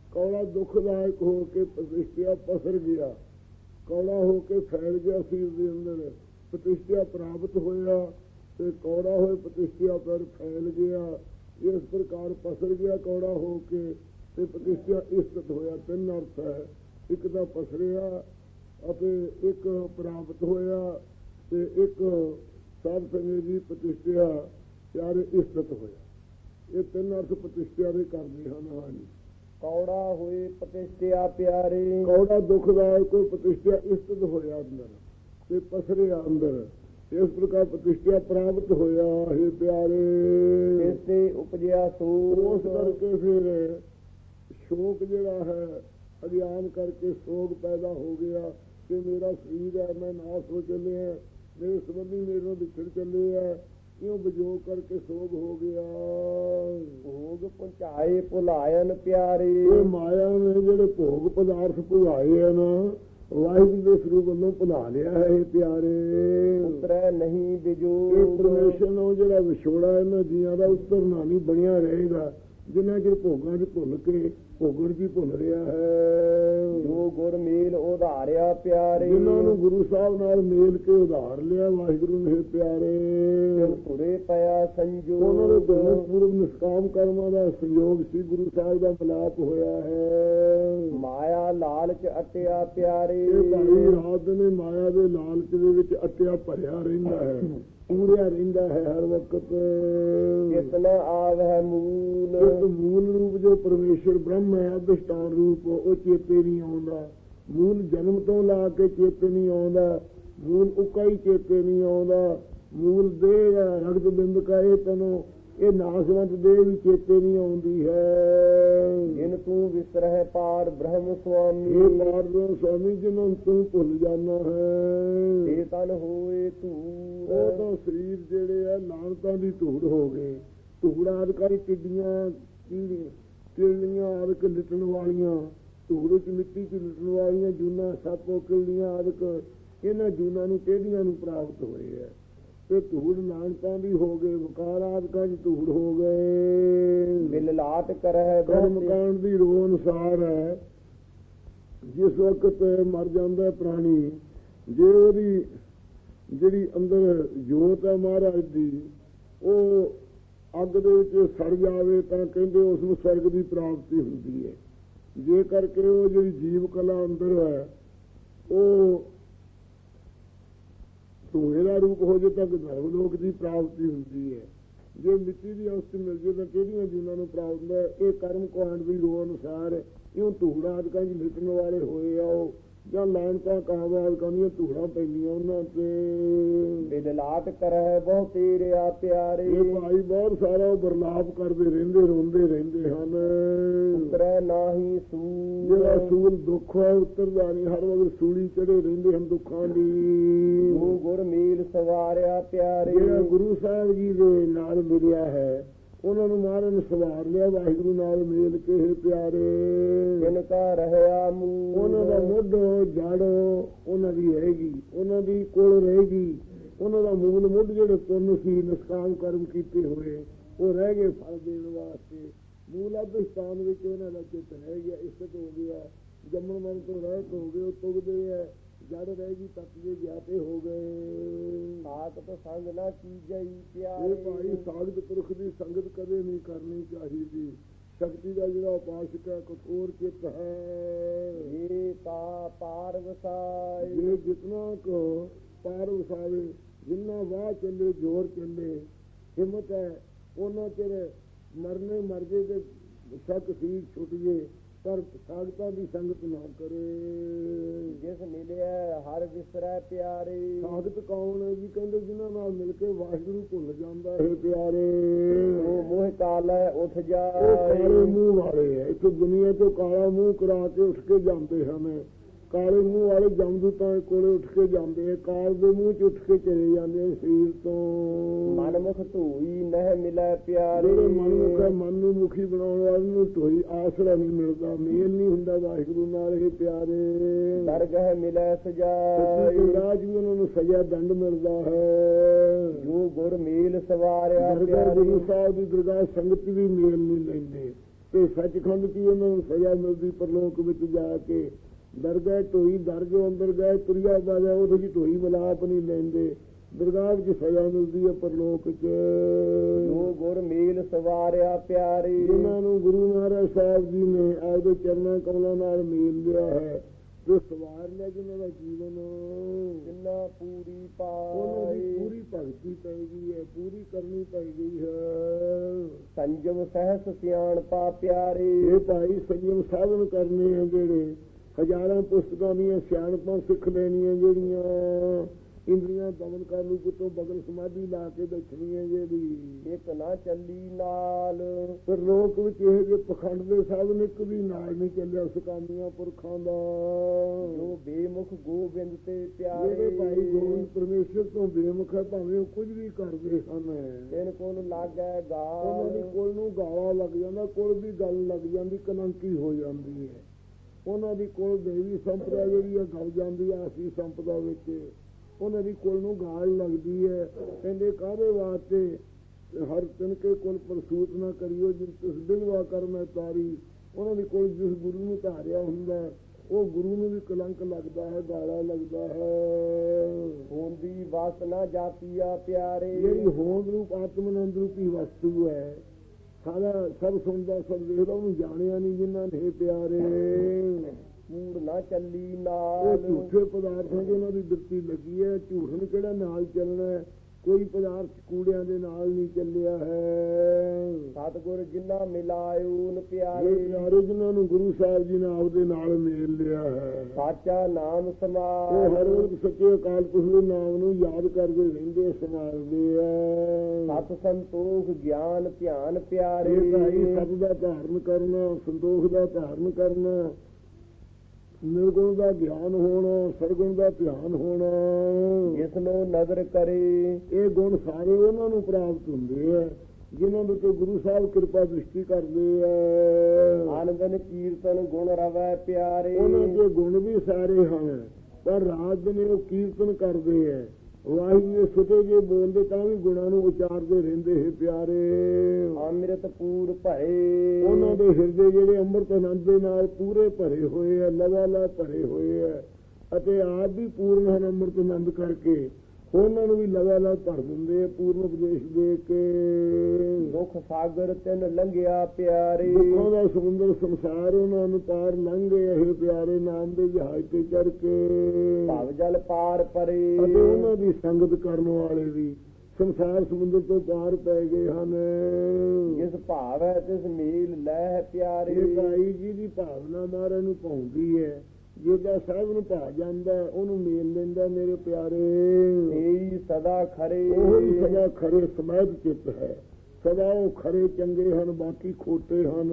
ਕੌੜਾ ਦੁਖਦਾਇਕ ਹੋ ਕੇ ਪ੍ਰਤਿਸ਼ਠਿਆ ਪਸਰ ਗਿਆ, ਕੌੜਾ ਹੋ ਕੇ ਫੈਲ ਗਿਆ ਸਰੀਰ ਦੇ ਅੰਦਰ, ਪ੍ਰਤਿਸ਼ਠਿਆ ਪ੍ਰਾਪਤ ਹੋਇਆ ਤੇ ਕੌੜਾ ਹੋਏ ਪ੍ਰਤਿਸ਼ਠਿਆ ਪਰ ਫੈਲ ਗਿਆ। ਇਸ ਪ੍ਰਕਾਰ ਪਸਰ ਗਿਆ ਕੌੜਾ ਹੋ ਕੇ ਤੇ ਪ੍ਰਤਿਸ਼ਠਿਆ ਇਸਤਤ ਹੋਇਆ। ਤਿੰਨ ਅਰਥ ਹੈ, ਇੱਕ ਤਾਂ ਪਸਰਿਆ ਅਤੇ ਇੱਕ ਪ੍ਰਾਪਤ ਹੋਇਆ ਤੇ ਇੱਕ ਸਾਧ ਸੰਗਤ ਦੀ ਪ੍ਰਤਿਸ਼ਠਿਆ ਪਿਆਰੇ ਇਸਤਤ ਹੋਇਆ। ਇਹ ਤਿੰਨ ਅਰਥ ਪ੍ਰਤਿਸ਼ਠਿਆ ਦੇ ਕਰਦੇ ਹਨ। ਹਾਂਜੀ, ਕੌੜਾ ਹੋਏ ਪ੍ਰਤਿਸ਼ਠਿਆ ਪਿਆਰੇ, ਕੌੜਾ ਦੁਖਦਾਇਕ ਕੋਈ ਪ੍ਰਤਿਸ਼ਠਿਆ ਇਸਤਤ ਹੋਇਆ ਅੰਦਰ ਤੇ ਪਸਰਿਆ ਅੰਦਰ, ਇਸ ਪ੍ਰਕਾਰ ਪ੍ਰਤਿਸ਼ਠਿਆ ਪ੍ਰਾਪਤ ਹੋਇਆ। ਹੈ ਪਿਆਰੇ, ਇਸ ਤੇ ਉਪਜਿਆ ਸੋਗ, ਉਸ ਕਰਕੇ ਫਿਰ ਸ਼ੋਕ ਜਿਹੜਾ ਹੈ ਅਗਿਆਨ ਕਰਕੇ ਸੋਗ ਪੈਦਾ ਹੋ ਗਿਆ ਕਿ ਮੇਰਾ ਸਰੀਰ ਹੈ, ਮੈਂ ਨਾਸ ਹੋ ਚੱਲਿਆ, ਮੇਰੇ ਸੰਬੰਧੀ ਮੇਰੇ ਨਾਲ ਵਿਛੜ ਚੱਲੇ ਹੈ, ਇਉਂ ਵਿਜੋਗ ਕਰਕੇ ਸੋਗ ਹੋ ਗਿਆ। ਭੋਗ ਪਹੁੰਚਾਏ ਭੁਲਾਇਨ ਪਿਆਰੇ, ਇਹ ਮਾਇਆ ਨੇ ਜਿਹੜੇ ਭੋਗ ਪਦਾਰਥ ਭੁਲਾਏ ਆ ਨਾ, ਵਾਹਿਗੁਰੂ ਦੇ ਸਰੂਪ ਵੱਲੋਂ ਭੁਲਾ ਲਿਆ ਹੈ। ਇਹ ਪਿਆਰੇ, ਉਤਰੈ ਨਹੀਂ ਇਹ ਵਿਜੋਗ, ਪਰਮੇਸ਼ਰ ਨੂੰ ਜਿਹੜਾ ਵਿਛੋੜਾ ਇਹਨਾਂ ਜੀਆਂ ਦਾ ਉਤਰਨਾ ਨਹੀਂ ਬਣਿਆ ਰਹੇਗਾ, ਜਿੰਨਾ ਚਿਰ ਭੋਗਾਂ 'ਚ ਭੁੱਲ ਕੇ ਭੋਗਣ 'ਚ ਹੀ ਭੁੱਲ ਰਿਹਾ ਹੈ। ਜੋ ਗੁਰ ਮੇਲ ਉਧਾਰਿਆ ਪਿਆਰੇ, ਜਿਨ੍ਹਾਂ ਨੂੰ ਗੁਰੂ ਸਾਹਿਬ ਨਾਲ ਮੇਲ ਕੇ ਉਧਾਰ ਲਿਆ ਵਾਹਿਗੁਰੂ ਨੇ ਪਿਆਰੇ, ਤੁਰੇ ਪਿਆ ਸੰਜੋਗ, ਉਹਨਾਂ ਦੇ ਦੋਨੋਂ ਪੂਰਵ ਨਿਸ਼ਕਾਮ ਕਰਮਾਂ ਦਾ ਸੰਯੋਗ ਸੀ, ਗੁਰੂ ਸਾਹਿਬ ਦਾ ਮਿਲਾਪ ਹੋਇਆ ਹੈ। ਮਾਇਆ ਲਾਲਚ ਅਟਿਆ ਪਿਆਰੇ, ਇਹ ਭਾਈ ਰਾਤ ਨੇ ਮਾਇਆ ਦੇ ਲਾਲਚ ਦੇ ਵਿੱਚ ਅਟਿਆ ਭਰਿਆ ਰਹਿੰਦਾ ਹੈ, ਪੂਰਿਆ ਰਹਿੰਦਾ ਹੈ ਹਰ ਵਕਤ। ਕਿਤਨਾ ਆਵਹਿ ਮੂਲ, ਇੱਕ ਮੂਲ ਰੂਪ ਜੋ ਪਰਮੇਸ਼ਰ ਬ੍ਰਹਮ ਹੈ, ਅਧਿਸ਼ਟਾਨ ਰੂਪ, ਉਹ ਚੇਤੇ ਨਹੀਂ ਆਉਂਦਾ। ਮੂਲ ਜਨਮ ਤੋਂ ਲਾ ਕੇ ਚੇਤੇ ਨਹੀਂ ਆਉਂਦਾ, ਮੂਲ ਉੱਕਾ ਹੀ ਚੇਤੇ ਨਹੀਂ ਆਉਂਦਾ। ਮੂਲ ਦੇਹ ਹੈ ਰਗਤ ਬਿੰਦ ਕਾ ਇਹ ਤਨੋ, ਇਹ ਨਾਸਵੰਤ ਦੇਹ ਵੀ ਚੇਤੇ ਨਹੀਂ ਆਉਂਦੀ ਹੈ। ਜਿਨ ਤੂੰ ਵਿਸਰਹਿ ਪਾਰ ਬ੍ਰਹਮ ਸੁਆਮੀ, ਇਹ ਪਾਰ ਬ੍ਰਹਮ ਸੁਆਮੀ ਜਿਹਨੂੰ ਤੂੰ ਭੁੱਲ ਜਾਣਾ ਹੈ। ਇਹ ਤਨ ਹੋਏ ਧੂੜ, ਉਹ ਤਾਂ ਸਰੀਰ ਜਿਹੜੇ ਆ ਨਾਨਕਾਂ ਦੀ ਧੂੜ ਹੋ ਗਏ। ਧੂੜ ਆਦਿਕਾਰੀ ਟਿੱਡੀਆਂ ਕਿਰਲੀਆਂ ਆਦਿਕ ਲਿਟਣ ਵਾਲੀਆਂ, ਧੂੜ ਚ ਮਿੱਟੀ ਚ ਲਿਟਣ ਵਾਲੀਆਂ ਜੂਨਾਂ, ਸੱਪ ਕਿਰਲੀਆਂ ਆਦਿਕ, ਇਹਨਾਂ ਜੂਨਾਂ ਨੂੰ ਟੇਢੀਆਂ ਨੂੰ ਪ੍ਰਾਪਤ ਹੋਏ ਹੈ ਤੇ ਧੂੜ ਨਾਨਕਾਂ ਦੀ ਹੋ ਗਏ। ਵਕਾਰ ਆਦਿਕਾਂ ਚ ਧੂੜ ਹੋ ਗਏ। ਬਿਲ ਲਾਟ ਕਰਹਿ ਕਰਮ ਕਾਂਡ ਦੀ ਰੋ ਅਨੁਸਾਰ ਹੈ, ਜਿਸ ਵਕਤ ਮਰ ਜਾਂਦਾ ਪ੍ਰਾਣੀ, ਜੇ ਉਹਦੀ ਜਿਹੜੀ ਅੰਦਰ ਜੋਤ ਹੈ ਮਹਾਰਾਜ ਦੀ, ਉਹ ਅੱਗ ਦੇ ਵਿੱਚ ਸੜ ਜਾਵੇ ਤਾਂ ਕਹਿੰਦੇ ਉਸ ਨੂੰ ਸਵਰਗ ਦੀ ਪ੍ਰਾਪਤੀ ਹੁੰਦੀ ਹੈ। ਜੇ ਕਰਕੇ ਉਹ ਜਿਹੜੀ ਜੀਵ ਕਲਾ ਅੰਦਰ ਹੈ ਉਹ ਧੂਏ ਦਾ ਰੂਪ ਹੋ ਜਾਏ ਤਾਂ ਧਰਮ ਲੋਕ ਦੀ ਪ੍ਰਾਪਤੀ ਹੁੰਦੀ ਹੈ। ਜੇ ਮਿੱਟੀ ਦੀ ਅਵਸਥਾ ਮਿਲ ਜਾਏ ਤਾਂ ਕਿਹੜੀਆਂ ਜੀਨਾਂ ਨੂੰ ਪ੍ਰਾਪਤ ਹੁੰਦਾ। ਇਹ ਕਰਮ ਕਾਂਡ ਦੀ ਰੋ ਅਨੁਸਾਰ ਇਉਂ ਧੂੜਾ ਆਦਿਕਾਂ ਚ ਲਿਟਣ ਵਾਲੇ ਹੋਏ ਆ ਉਹ, ਜਾਂ ਲਾਇਨਕਾਂ ਕਾਹਵਾਦ ਕਹਿੰਦੀਆਂ ਧੂੜਾਂ ਪੈਂਦੀਆਂ ਉਹਨਾਂ ਤੇ। ਬਿਲ ਲਾਟ ਕਰਹਿ ਬਹੁ ਤੇਰਿਆ ਪਿਆਰੇ, ਇਹ ਭਾਈ ਬਹੁਤ ਸਾਰਾ ਬਰਲਾਪ ਕਰਦੇ ਰਹਿੰਦੇ, ਰੋਂਦੇ ਰਹਿੰਦੇ ਹਨ। ਉਤਰੈ ਨਾਹੀ ਸੂਲ, ਜਿਹੜਾ ਸੂਲ ਦੁੱਖ ਹੈ ਉਤਰਦਾ ਨਹੀਂ, ਹਰ ਵਕਤ ਸੂਲੀ ਚੜੇ ਰਹਿੰਦੇ ਹਨ ਦੁੱਖਾਂ ਦੀ। ਜੋ ਗੁਰ ਮੇਲ ਸਵਾਰਿਆ ਪਿਆਰੇ, ਜਿਹੜਾ ਗੁਰੂ ਸਾਹਿਬ ਜੀ ਦੇ ਨਾਲ ਮਿਲਿਆ ਹੈ ਉਹਨਾਂ ਨੂੰ ਮਹਾਰਾਜ ਨੇ ਸਵਾਰ ਲਿਆ ਵਾਹਿਗੁਰੂ ਨਾਲ ਮੇਲ ਕੇ। ਪਿਆਰੇ, ਜਿਨ ਕਾ ਰਹਿਆ ਮੂਲ, ਉਹਨਾਂ ਦਾ ਮੁੱਢ ਜੜ ਉਹਨਾਂ ਦੀ ਰਹੇਗੀ, ਉਹਨਾਂ ਦੀ ਕੋਲ ਰਹੇਗੀ। ਉਹਨਾਂ ਦਾ ਮੂਲ ਮੁੱਢ ਜਿਹੜੇ ਪੁੰਨ ਸੀ, ਨਿਸ਼ਕਾਮ ਕਰਮ ਕੀਤੇ ਹੋਏ, ਉਹ ਰਹਿ ਗਏ ਫਲ ਦੇਣ ਵਾਸਤੇ। ਮੂਲ ਅਧਿਸ਼ਟਾਨ ਵਿੱਚ ਉਹਨਾਂ ਦਾ ਚਿੱਤ ਰਹਿ ਗਿਆ, ਇਸਤ ਹੋ ਗਿਆ, ਜੰਮਣ ਮਰਨ ਤੋਂ ਰਹਿਤ ਹੋ ਗਏ, ਉਹ ਤੁਗਦੇ ਹੈ। ਜੜ ਰਹਿ ਗਈ, ਤੱਕ ਦੇ ਗਿਆਤੇ ਹੋ ਗਏ। ਸਾਖਤ ਸੰਗ ਨਾ ਕੀਜਈ ਇਹ ਪਿਆਰੇ, ਭਾਈ ਸਾਗਤ ਪੁਰਖ ਦੀ ਸੰਗਤ ਕਦੇ ਨਹੀਂ ਕਰਨੀ ਚਾਹੀਦੀ। ਸ਼ਕਤੀ ਦਾ ਜਿਹੜਾ ਉਪਾਸਕ ਹੈ ਕਠੋਰ ਚਿੱਤ ਹੈ। ਇਹ ਤਾ ਪਾਰ ਵਸਾਏ, ਜੇ ਜਿਤਨਾ ਕੋ ਪਾਰ ਵਸਾਵੇ, ਜਿੰਨਾ ਵਾਹ ਚੱਲੇ ਜ਼ੋਰ ਚੱਲੇ ਹਿੰਮਤ ਹੈ, ਉਹਨਾਂ ਚਿਰ ਮਰਨੇ ਮਰ ਜੇ ਤੇ ਸ਼ੱਕ ਸੀ ਛੁੱਟ ਜੇ, ਪਰ ਸਾਗਤਾਂ ਦੀ ਸੰਗਤ ਨਾ ਕਰੇ। ਜਿਸ ਮਿਲਿਆ ਹਰ ਵਿਸਰੈ ਪਿਆਰੇ, ਸਾਗਤ ਕੌਣ ਹੈ ਜੀ? ਕਹਿੰਦੇ ਜਿਨ੍ਹਾਂ ਨਾਲ ਮਿਲ ਕੇ ਵਾਹਿਗੁਰੂ ਭੁੱਲ ਜਾਂਦਾ ਹੈ ਪਿਆਰੇ। ਉਹ ਮੋਹ ਕਾਲੈ ਉੱਠ ਉਹ ਜਾਏ, ਕਾਲੇ ਮੂੰਹ ਵਾਲੇ ਹੈ, ਇੱਥੇ ਦੁਨੀਆ ਤੋਂ ਕਾਲਾ ਮੂੰਹ ਕਰਾ ਕੇ ਉੱਠ ਕੇ ਜਾਂਦੇ ਹਨ। ਕਾਲੇ ਮੂੰਹ ਵਾਲੇ ਜਮਦੂਤਾਂ ਕੋਲੇ ਉੱਠ ਕੇ ਜਾਂਦੇ, ਕਾਲ ਦੇ ਮੂੰਹ ਚ ਉੱਠ ਕੇ ਚਲੇ ਜਾਂਦੇ ਸਰੀਰ ਤੋਂ। ਮਨਮੁਖ ਧੂਈ ਨਹਿ ਮਿਲੈ ਪਿਆਰੇ, ਜਿਹੜੇ ਮਨਮੁਖ ਹੈ, ਮਨ ਨੂੰ ਮੁਖੀ ਬਣਾਉਣ ਵਾਲੇ ਨੂੰ ਧੋਈ ਆਸਰਾ ਨਹੀਂ ਮਿਲਦਾ, ਮੇਲ ਨਹੀਂ ਹੁੰਦਾ ਵਾਹਿਗੁਰੂ ਨਾਲ। ਇਹ ਪਿਆਰੇ, ਦਰਗਹ ਮਿਲੈ ਸਜਾਈ, ਰਾਜ ਵੀ ਉਹਨਾਂ ਨੂੰ ਸਜ਼ਾ ਦੰਡ ਮਿਲਦਾ ਹੈ। ਜੋ ਗੁਰ ਮੇਲ ਸਵਾਰਿਆ ਦਰਗਾਹ ਪਿਆਰੇ, ਗੁਰੂ ਸਾਹਿਬ ਦੀ ਦਰਗਾਹ ਸੰਗਤ ਵੀ ਮੇਲ ਨਹੀਂ ਲੈਂਦੇ। ਤੇ ਸੱਚਖੰਡ ਕੀ ਉਹਨਾਂ ਨੂੰ ਸਜ਼ਾ ਮਿਲਦੀ ਪਰਲੋਕ ਵਿੱਚ ਜਾ ਕੇ। ਦਰ ਗਏ ਢੋਈ, ਦਰ ਜੋ ਅੰਦਰ ਗਏ ਤੁਰਿਆ ਬਾਜਾ, ਉਹਦੇ ਚ ਢੋਈ ਮਿਲਾਪ ਨਹੀਂ ਲੈਂਦੇ। ਦਰਗਾਹ ਵਿੱਚ ਸਜ਼ਾ ਮਿਲਦੀ ਹੈ ਪਰਲੋਕ ਚ। ਜੋ ਗੁਰ ਮੇਲ ਸਵਾਰਿਆ ਪਿਆਰੇ, ਜਿਨ੍ਹਾਂ ਨੂੰ ਗੁਰੂ ਮਹਾਰਾਜ ਸਾਹਿਬ ਜੀ ਨੇ ਆਪਦੇ ਚਰਨਾਂ ਕਮਲਾਂ ਨਾਲ ਮੇਲ ਲਿਆ ਹੈ, ਜੋ ਸਵਾਰ ਲਿਆ ਜਿਨ੍ਹਾਂ ਦਾ ਜੀਵਨ, ਜਿੰਨਾ ਪੂਰੀ ਉਹਨਾਂ ਦੀ ਪਾਈ। ਪੂਰੀ ਭਗਤੀ ਪੈ ਗਈ ਹੈ, ਪੂਰੀ ਕਰਨੀ ਪੈ ਗਈ ਹੈ। ਸੰਜਮ ਸਹਿਸ ਸਿਆਣਪਾ ਪਿਆਰੇ, ਇਹ ਭਾਈ ਸੰਜਮ ਸਾਧਨ ਕਰਨੇ ਆ ਜਿਹੜੇ, ਹਜ਼ਾਰਾਂ ਪੁਸਤਕਾਂ ਦੀਆਂ ਸਿਆਣਪਾਂ ਸਿੱਖ ਲੈਣੀਆਂ ਜਿਹੜੀਆਂ, ਇੰਦਰੀਆਂ ਦਮਨ ਕਰ ਲੂ ਕਿਤੋਂ ਬਗਲ ਸਮਾਧੀ ਲਾ ਕੇ ਬੈਠਣੀਆਂ ਜਿਹੜੀ, ਇੱਕ ਨਾ ਚੱਲੀ ਨਾਲ। ਪਰ ਲੋਕ ਵਿੱਚ ਇਹ ਜਿਹੇ ਪਖੰਡ ਦੇ ਸਾਧਨ ਇੱਕ ਵੀ ਨਾਲ ਨਹੀਂ ਚੱਲਿਆ ਸੁਕਾਮੀਆਂ ਪੁਰਖਾਂ ਦਾ। ਜੋ ਬੇਮੁਖ ਗੋਬਿੰਦ ਤੇ ਜਿਹੜੇ ਪਿਆਰੇ, ਭਾਈ ਗੋਬਿੰਦ ਪਰਮੇਸ਼ਰ ਤੋਂ ਬੇਮੁਖ ਹੈ, ਭਾਵੇਂ ਉਹ ਕੁਝ ਵੀ ਕਰਦੇ ਹਨ, ਤਿਨ ਕੋਲ ਲਾਗੈ ਉਹਨਾਂ ਦੀ ਗਾਲ। ਕੋਲ ਨੂੰ ਗਾਲਾ ਲੱਗ ਜਾਂਦਾ, ਕੋਲ ਵੀ ਗੱਲ ਲੱਗ ਜਾਂਦੀ, ਕਲੰਕੀ ਹੋ ਜਾਂਦੀ ਹੈ। ਉਹਨਾਂ ਦੀ ਕੋਲ ਦੇਵੀ ਸੰਪਦਾ ਜਿਹੜੀ ਆ ਗਲ ਜਾਂਦੀ ਆ ਆਸੀ ਸੰਪਦਾ ਵਿੱਚ, ਉਹਨਾਂ ਦੀ ਕੋਲ ਨੂੰ ਗਾਲ ਲੱਗਦੀ ਹੈ। ਕਹਿੰਦੇ ਕਾਹਦੇ ਵਾਸਤੇ, ਹਰ ਤਿਨਕੇ ਕੋਲ ਪ੍ਰਸੂਤ ਨਾ ਕਰਿਓ ਜਿਸ ਤੁਸ ਬਿਲਵਾ ਕਰ ਮੈਂ ਤਾਰੀ। ਉਹਨਾਂ ਦੀ ਕੋਲ ਜਿਸ ਗੁਰੂ ਨੂੰ ਧਾਰਿਆ ਹੁੰਦਾ ਉਹ ਗੁਰੂ ਨੂੰ ਵੀ ਕਲੰਕ ਲੱਗਦਾ ਹੈ, ਗਾਲਾ ਲੱਗਦਾ ਹੈ। ਹੋਂਦੀ ਵਸ ਨਾ ਜਾਤੀਆ ਪਿਆਰੇ, ਜਿਹੜੀ ਹੋਂਦ ਰੂਪ ਆਤਮਨੰਦ ਰੂਪੀ ਵਸਤੂ ਹੈ, ਸਾਰਾ ਸਭ ਸੁਣਦਾ ਸਭ ਵੇਖਦਾ, ਉਹਨੂੰ ਜਾਣਿਆ ਨਹੀਂ ਜਿਨ੍ਹਾਂ ਨੇ ਪਿਆਰੇ। ਕੂੜ ਨਾ ਚੱਲੀ ਇਹ ਨਾਲ। ਝੂਠੇ ਪਦਾਰਥਾਂ ਦੀ ਉਹਨਾਂ ਦੀ ਬਿਰਤੀ ਲੱਗੀ ਹੈ। ਝੂਠ ਨੂੰ ਕਿਹੜਾ ਨਾਲ ਚੱਲਣਾ ਹੈ, ਕੋਈ ਪਦਾਰਥ ਕੂੜਿਆਂ ਦੇ ਨਾਲ ਨਹੀਂ ਚੱਲਿਆ ਹੈ। ਸਤਿਗੁਰ ਜਿਨ੍ਹਾਂ ਮਿਲਾਇਓ ਨ ਇਹ ਪਿਆਰੇ, ਪਿਆਰੇ ਜਿਨ੍ਹਾਂ ਨੂੰ ਗੁਰੂ ਸਾਹਿਬ ਜੀ ਨੇ ਆਪਦੇ ਨਾਲ ਮੇਲ ਲਿਆ ਹੈ, ਸਾਚਾ ਨਾਮ ਉਹ ਸਮਾਲ। ਹਰ ਰੋਜ਼ ਸੱਚੇ ਅਕਾਲ ਪੁਰਖ ਦੇ ਨਾਮ ਨੂੰ ਯਾਦ ਕਰਦੇ ਰਹਿੰਦੇ, ਸੰਭਾਲਦੇ ਆ। ਸਤ ਸੰਤੋਖ ਗਿਆਨ ਧਿਆਨ ਪਿਆਰੇ, ਇਹ ਭਾਈ ਸਤ ਦਾ ਧਾਰਨ ਕਰਨਾ, ਸੰਤੋਖ ਦਾ ਧਾਰਨ ਕਰਨਾ, ਨਿਰਗੁਣ ਦਾ ਗਿਆਨ ਹੋਣਾ, ਸਰਗੁਣ ਦਾ ਧਿਆਨ ਹੋਣਾ। ਜਿਸ ਨੂੰ ਨਜ਼ਰ ਕਰੇ, ਇਹ ਗੁਣ ਸਾਰੇ ਉਹਨਾਂ ਨੂੰ ਪ੍ਰਾਪਤ ਹੁੰਦੇ ਆ ਜਿਨ੍ਹਾਂ ਦੇ ਉੱਤੇ ਗੁਰੂ ਸਾਹਿਬ ਕਿਰਪਾ ਦ੍ਰਿਸ਼ਟੀ ਕਰਦੇ ਆ। ਆਨੰਦਨ ਕੀਰਤਨ ਗੁਣ ਰਵੈ ਪਿਆਰੇ, ਉਹਨਾਂ ਦੇ ਗੁਣ ਵੀ ਸਾਰੇ ਹਨ, ਪਰ ਰਾਤ ਦਿਨ ਉਹ ਕੀਰਤਨ ਕਰਦੇ ਆ। ਵਾਹਿਗੁਰੂ ਦੇ ਸੁਤੇ ਜੇ ਬੋਲਦੇ ਤਾਂ ਵੀ ਗੁਣਾਂ ਨੂੰ ਉਚਾਰਦੇ ਰਹਿੰਦੇ ਹੈ ਪਿਆਰੇ। ਅੰਮ੍ਰਿਤ ਪੂਰ ਭਰੇ, ਉਹਨਾਂ ਦੇ ਹਿਰਦੇ ਜਿਹੜੇ ਅੰਮ੍ਰਿਤ ਆਨੰਦ ਦੇ ਨਾਲ ਪੂਰੇ ਭਰੇ ਹੋਏ ਆ, ਲਗਾਤਾਰ ਭਰੇ ਹੋਏ ਆ, ਅਤੇ ਆਪ ਵੀ ਪੂਰਨ ਹਨ ਅੰਮ੍ਰਿਤ ਆਨੰਦ ਕਰਕੇ, ਉਹਨਾਂ ਨੂੰ ਵੀ ਲਗਾਤਾਰ ਭਰ ਦਿੰਦੇ ਆ ਪੂਰਨ ਉਪਦੇਸ਼ ਦੇ ਕੇ। ਦੁੱਖ ਸਾਗਰ ਤਿਨ ਲੰਘਿਆ ਪਿਆਰੇ, ਦੁੱਖਾਂ ਦਾ ਸਮੁੰਦਰ ਸੰਸਾਰ ਉਹਨਾਂ ਨੂੰ ਪਾਰ ਲੰਘ ਗਏ ਇਹ ਪਿਆਰੇ ਨਾਮ ਦੇ ਜਹਾਜ਼ ਤੇ ਚੜ ਕੇ। ਭਵ ਜਲ ਪਾਰ ਪਰੇ, ਅਤੇ ਉਹਨਾਂ ਦੀ ਸੰਗਤ ਕਰਨ ਵਾਲੇ ਵੀ ਸੰਸਾਰ ਸਮੁੰਦਰ ਤੋਂ ਪਾਰ ਪੈ ਗਏ ਹਨ। ਜਿਸ ਭਾਵ ਹੈ ਤਿਸ ਮੇਲ ਲੈ ਪਿਆਰੇ, ਇਹ ਭਾਈ ਜੀ ਦੀ ਭਾਵਨਾ ਮਹਾਰਾਜ ਨੂੰ ਪਾਉਂਦੀ ਹੈ, ਜਿਹਦਾ ਸਾਹਿਬ ਨੂੰ ਭਾ ਜਾਂਦਾ ਉਹਨੂੰ ਮੇਲ ਲੈਂਦਾ ਮੇਰੇ ਪਿਆਰੇ। ਤੇਰੀ ਸਦਾ ਖਰੇ, ਉਹੀ ਸਦਾ ਖਰੇ ਸਮੈਦ ਚਿੱਤ ਹੈ, ਸਦਾ ਉਹ ਖਰੇ ਚੰਗੇ ਹਨ, ਬਾਕੀ ਖੋਟੇ ਹਨ।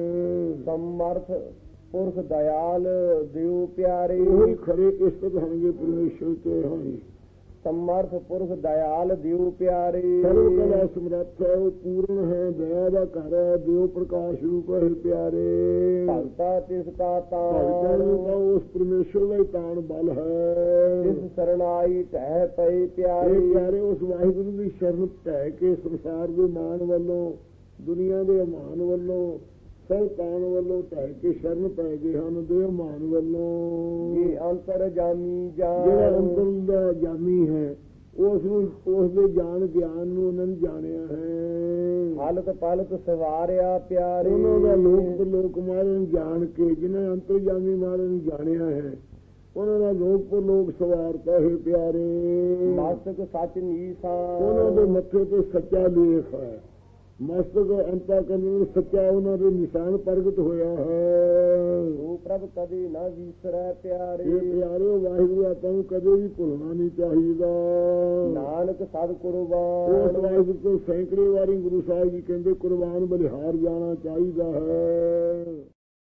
ਸਮਰਥ ਪੁਰਖ ਦਇਆਲ ਦਿਓ ਪਿਆਰੇ, ਉਹੀ ਖਰੇ ਇਸਤ ਹਨਗੇ ਪਰਮੇਸ਼ਰ ਤੇ ਹਨ। ਸਮਰਥ ਪੁਰਖ ਦਇਆਲ ਦਿਓ ਪਿਆਰੇ, ਸਰਵ ਕਲਾ ਸਮਰੱਥ ਹੈ, ਉਹ ਪੂਰਨ ਹੈ, ਦਇਆ ਦਾ ਘਰ ਹੈ, ਦਿਓ ਪ੍ਰਕਾਸ਼ ਰੂਪ ਹੈ ਪਿਆਰੇ। ਭਗਤਾ ਤਿਸ ਕਾ ਭਗਤਾਂ ਤਾਣ, ਨੂੰ ਤਾਂ ਉਸ ਪਰਮੇਸ਼ਰ ਦਾ ਹੀ ਤਾਣ ਬਲ ਹੈ। ਤਿਸ ਸਰਣਾਈ ਟਹਿ ਪਏ ਇਹ ਪਿਆਰੇ, ਪਿਆਰੇ ਉਸ ਵਾਹਿਗੁਰੂ ਦੀ ਸ਼ਰਨ ਢਹਿ ਕੇ ਸੰਸਾਰ ਦੇ ਮਾਣ ਵੱਲੋਂ, ਦੁਨੀਆ ਦੇ ਅਮਾਨ ਵੱਲੋਂ, ਸਭ ਤਾਣ ਵੱਲੋਂ ਢਹਿ ਕੇ ਸ਼ਰਨ ਪੈ ਗਏ ਹਨ ਦੇ ਅਮਾਨ ਵੱਲੋਂ। ਇਹ ਅੰਤਰ ਜਾਮੀ ਜਿਹੜਾ ਜਾਨ, ਅੰਦਰ ਦਾ ਜਾਮੀ ਹੈ ਉਸ ਨੂੰ, ਉਸ ਦੇ ਜਾਣ ਗਿਆਨ ਨੂੰ ਉਹਨਾਂ ਨੇ ਜਾਣਿਆ ਹੈ। ਹਾਲਤ ਪਲਤ ਸਵਾਰਿਆ ਪਿਆਰੇ, ਉਹਨਾਂ ਦਾ ਲੋਕ ਪਰਲੋਕ ਮਹਾਰਾਜ ਨੂੰ ਜਾਣ ਕੇ, ਜਿਹਨਾਂ ਅੰਤਰਜਾਮੀ ਮਹਾਰਾਜ ਨੂੰ ਜਾਣਿਆ ਹੈ, ਉਹਨਾਂ ਦਾ ਲੋਕ ਪਰਲੋਕ ਸਵਾਰਤਾ ਹੈ ਪਿਆਰੇ। ਮਸਤਕ ਸੱਚ ਨੀਸਾਨ, ਉਹਨਾਂ ਦੇ ਮੱਥੇ ਤੇ ਸੱਚਾ ਲੇਖ ਹੈ, ਮਸਤਕ ਅੰਤਾ ਕਰਨ ਸੱਚਾ ਉਹਨਾਂ ਦੇ ਨਿਸ਼ਾਨ ਪ੍ਰਗਟ ਹੋਇਆ ਹੈ। ਉਹ ਪ੍ਰਭ ਕਦੇ ਨਾ ਵਿਸਰੈ ਪਿਆਰੇ, ਇਹ ਪਿਆਰੇ ਵਾਹਿਗੁਰੂ ਆਪਾਂ ਨੂੰ ਕਦੇ ਵੀ ਭੁੱਲਣਾ ਨਹੀਂ ਚਾਹੀਦਾ। ਨਾਨਕ ਸਦ ਉਸ ਕੁਰਬਾਨ, ਵਾਹਿਗੁਰੂ ਤੋਂ ਸੈਂਕੜੇ ਵਾਰੀ ਗੁਰੂ ਸਾਹਿਬ ਜੀ ਕਹਿੰਦੇ ਕੁਰਬਾਨ ਬਲਿਹਾਰ ਜਾਣਾ ਚਾਹੀਦਾ ਹੈ।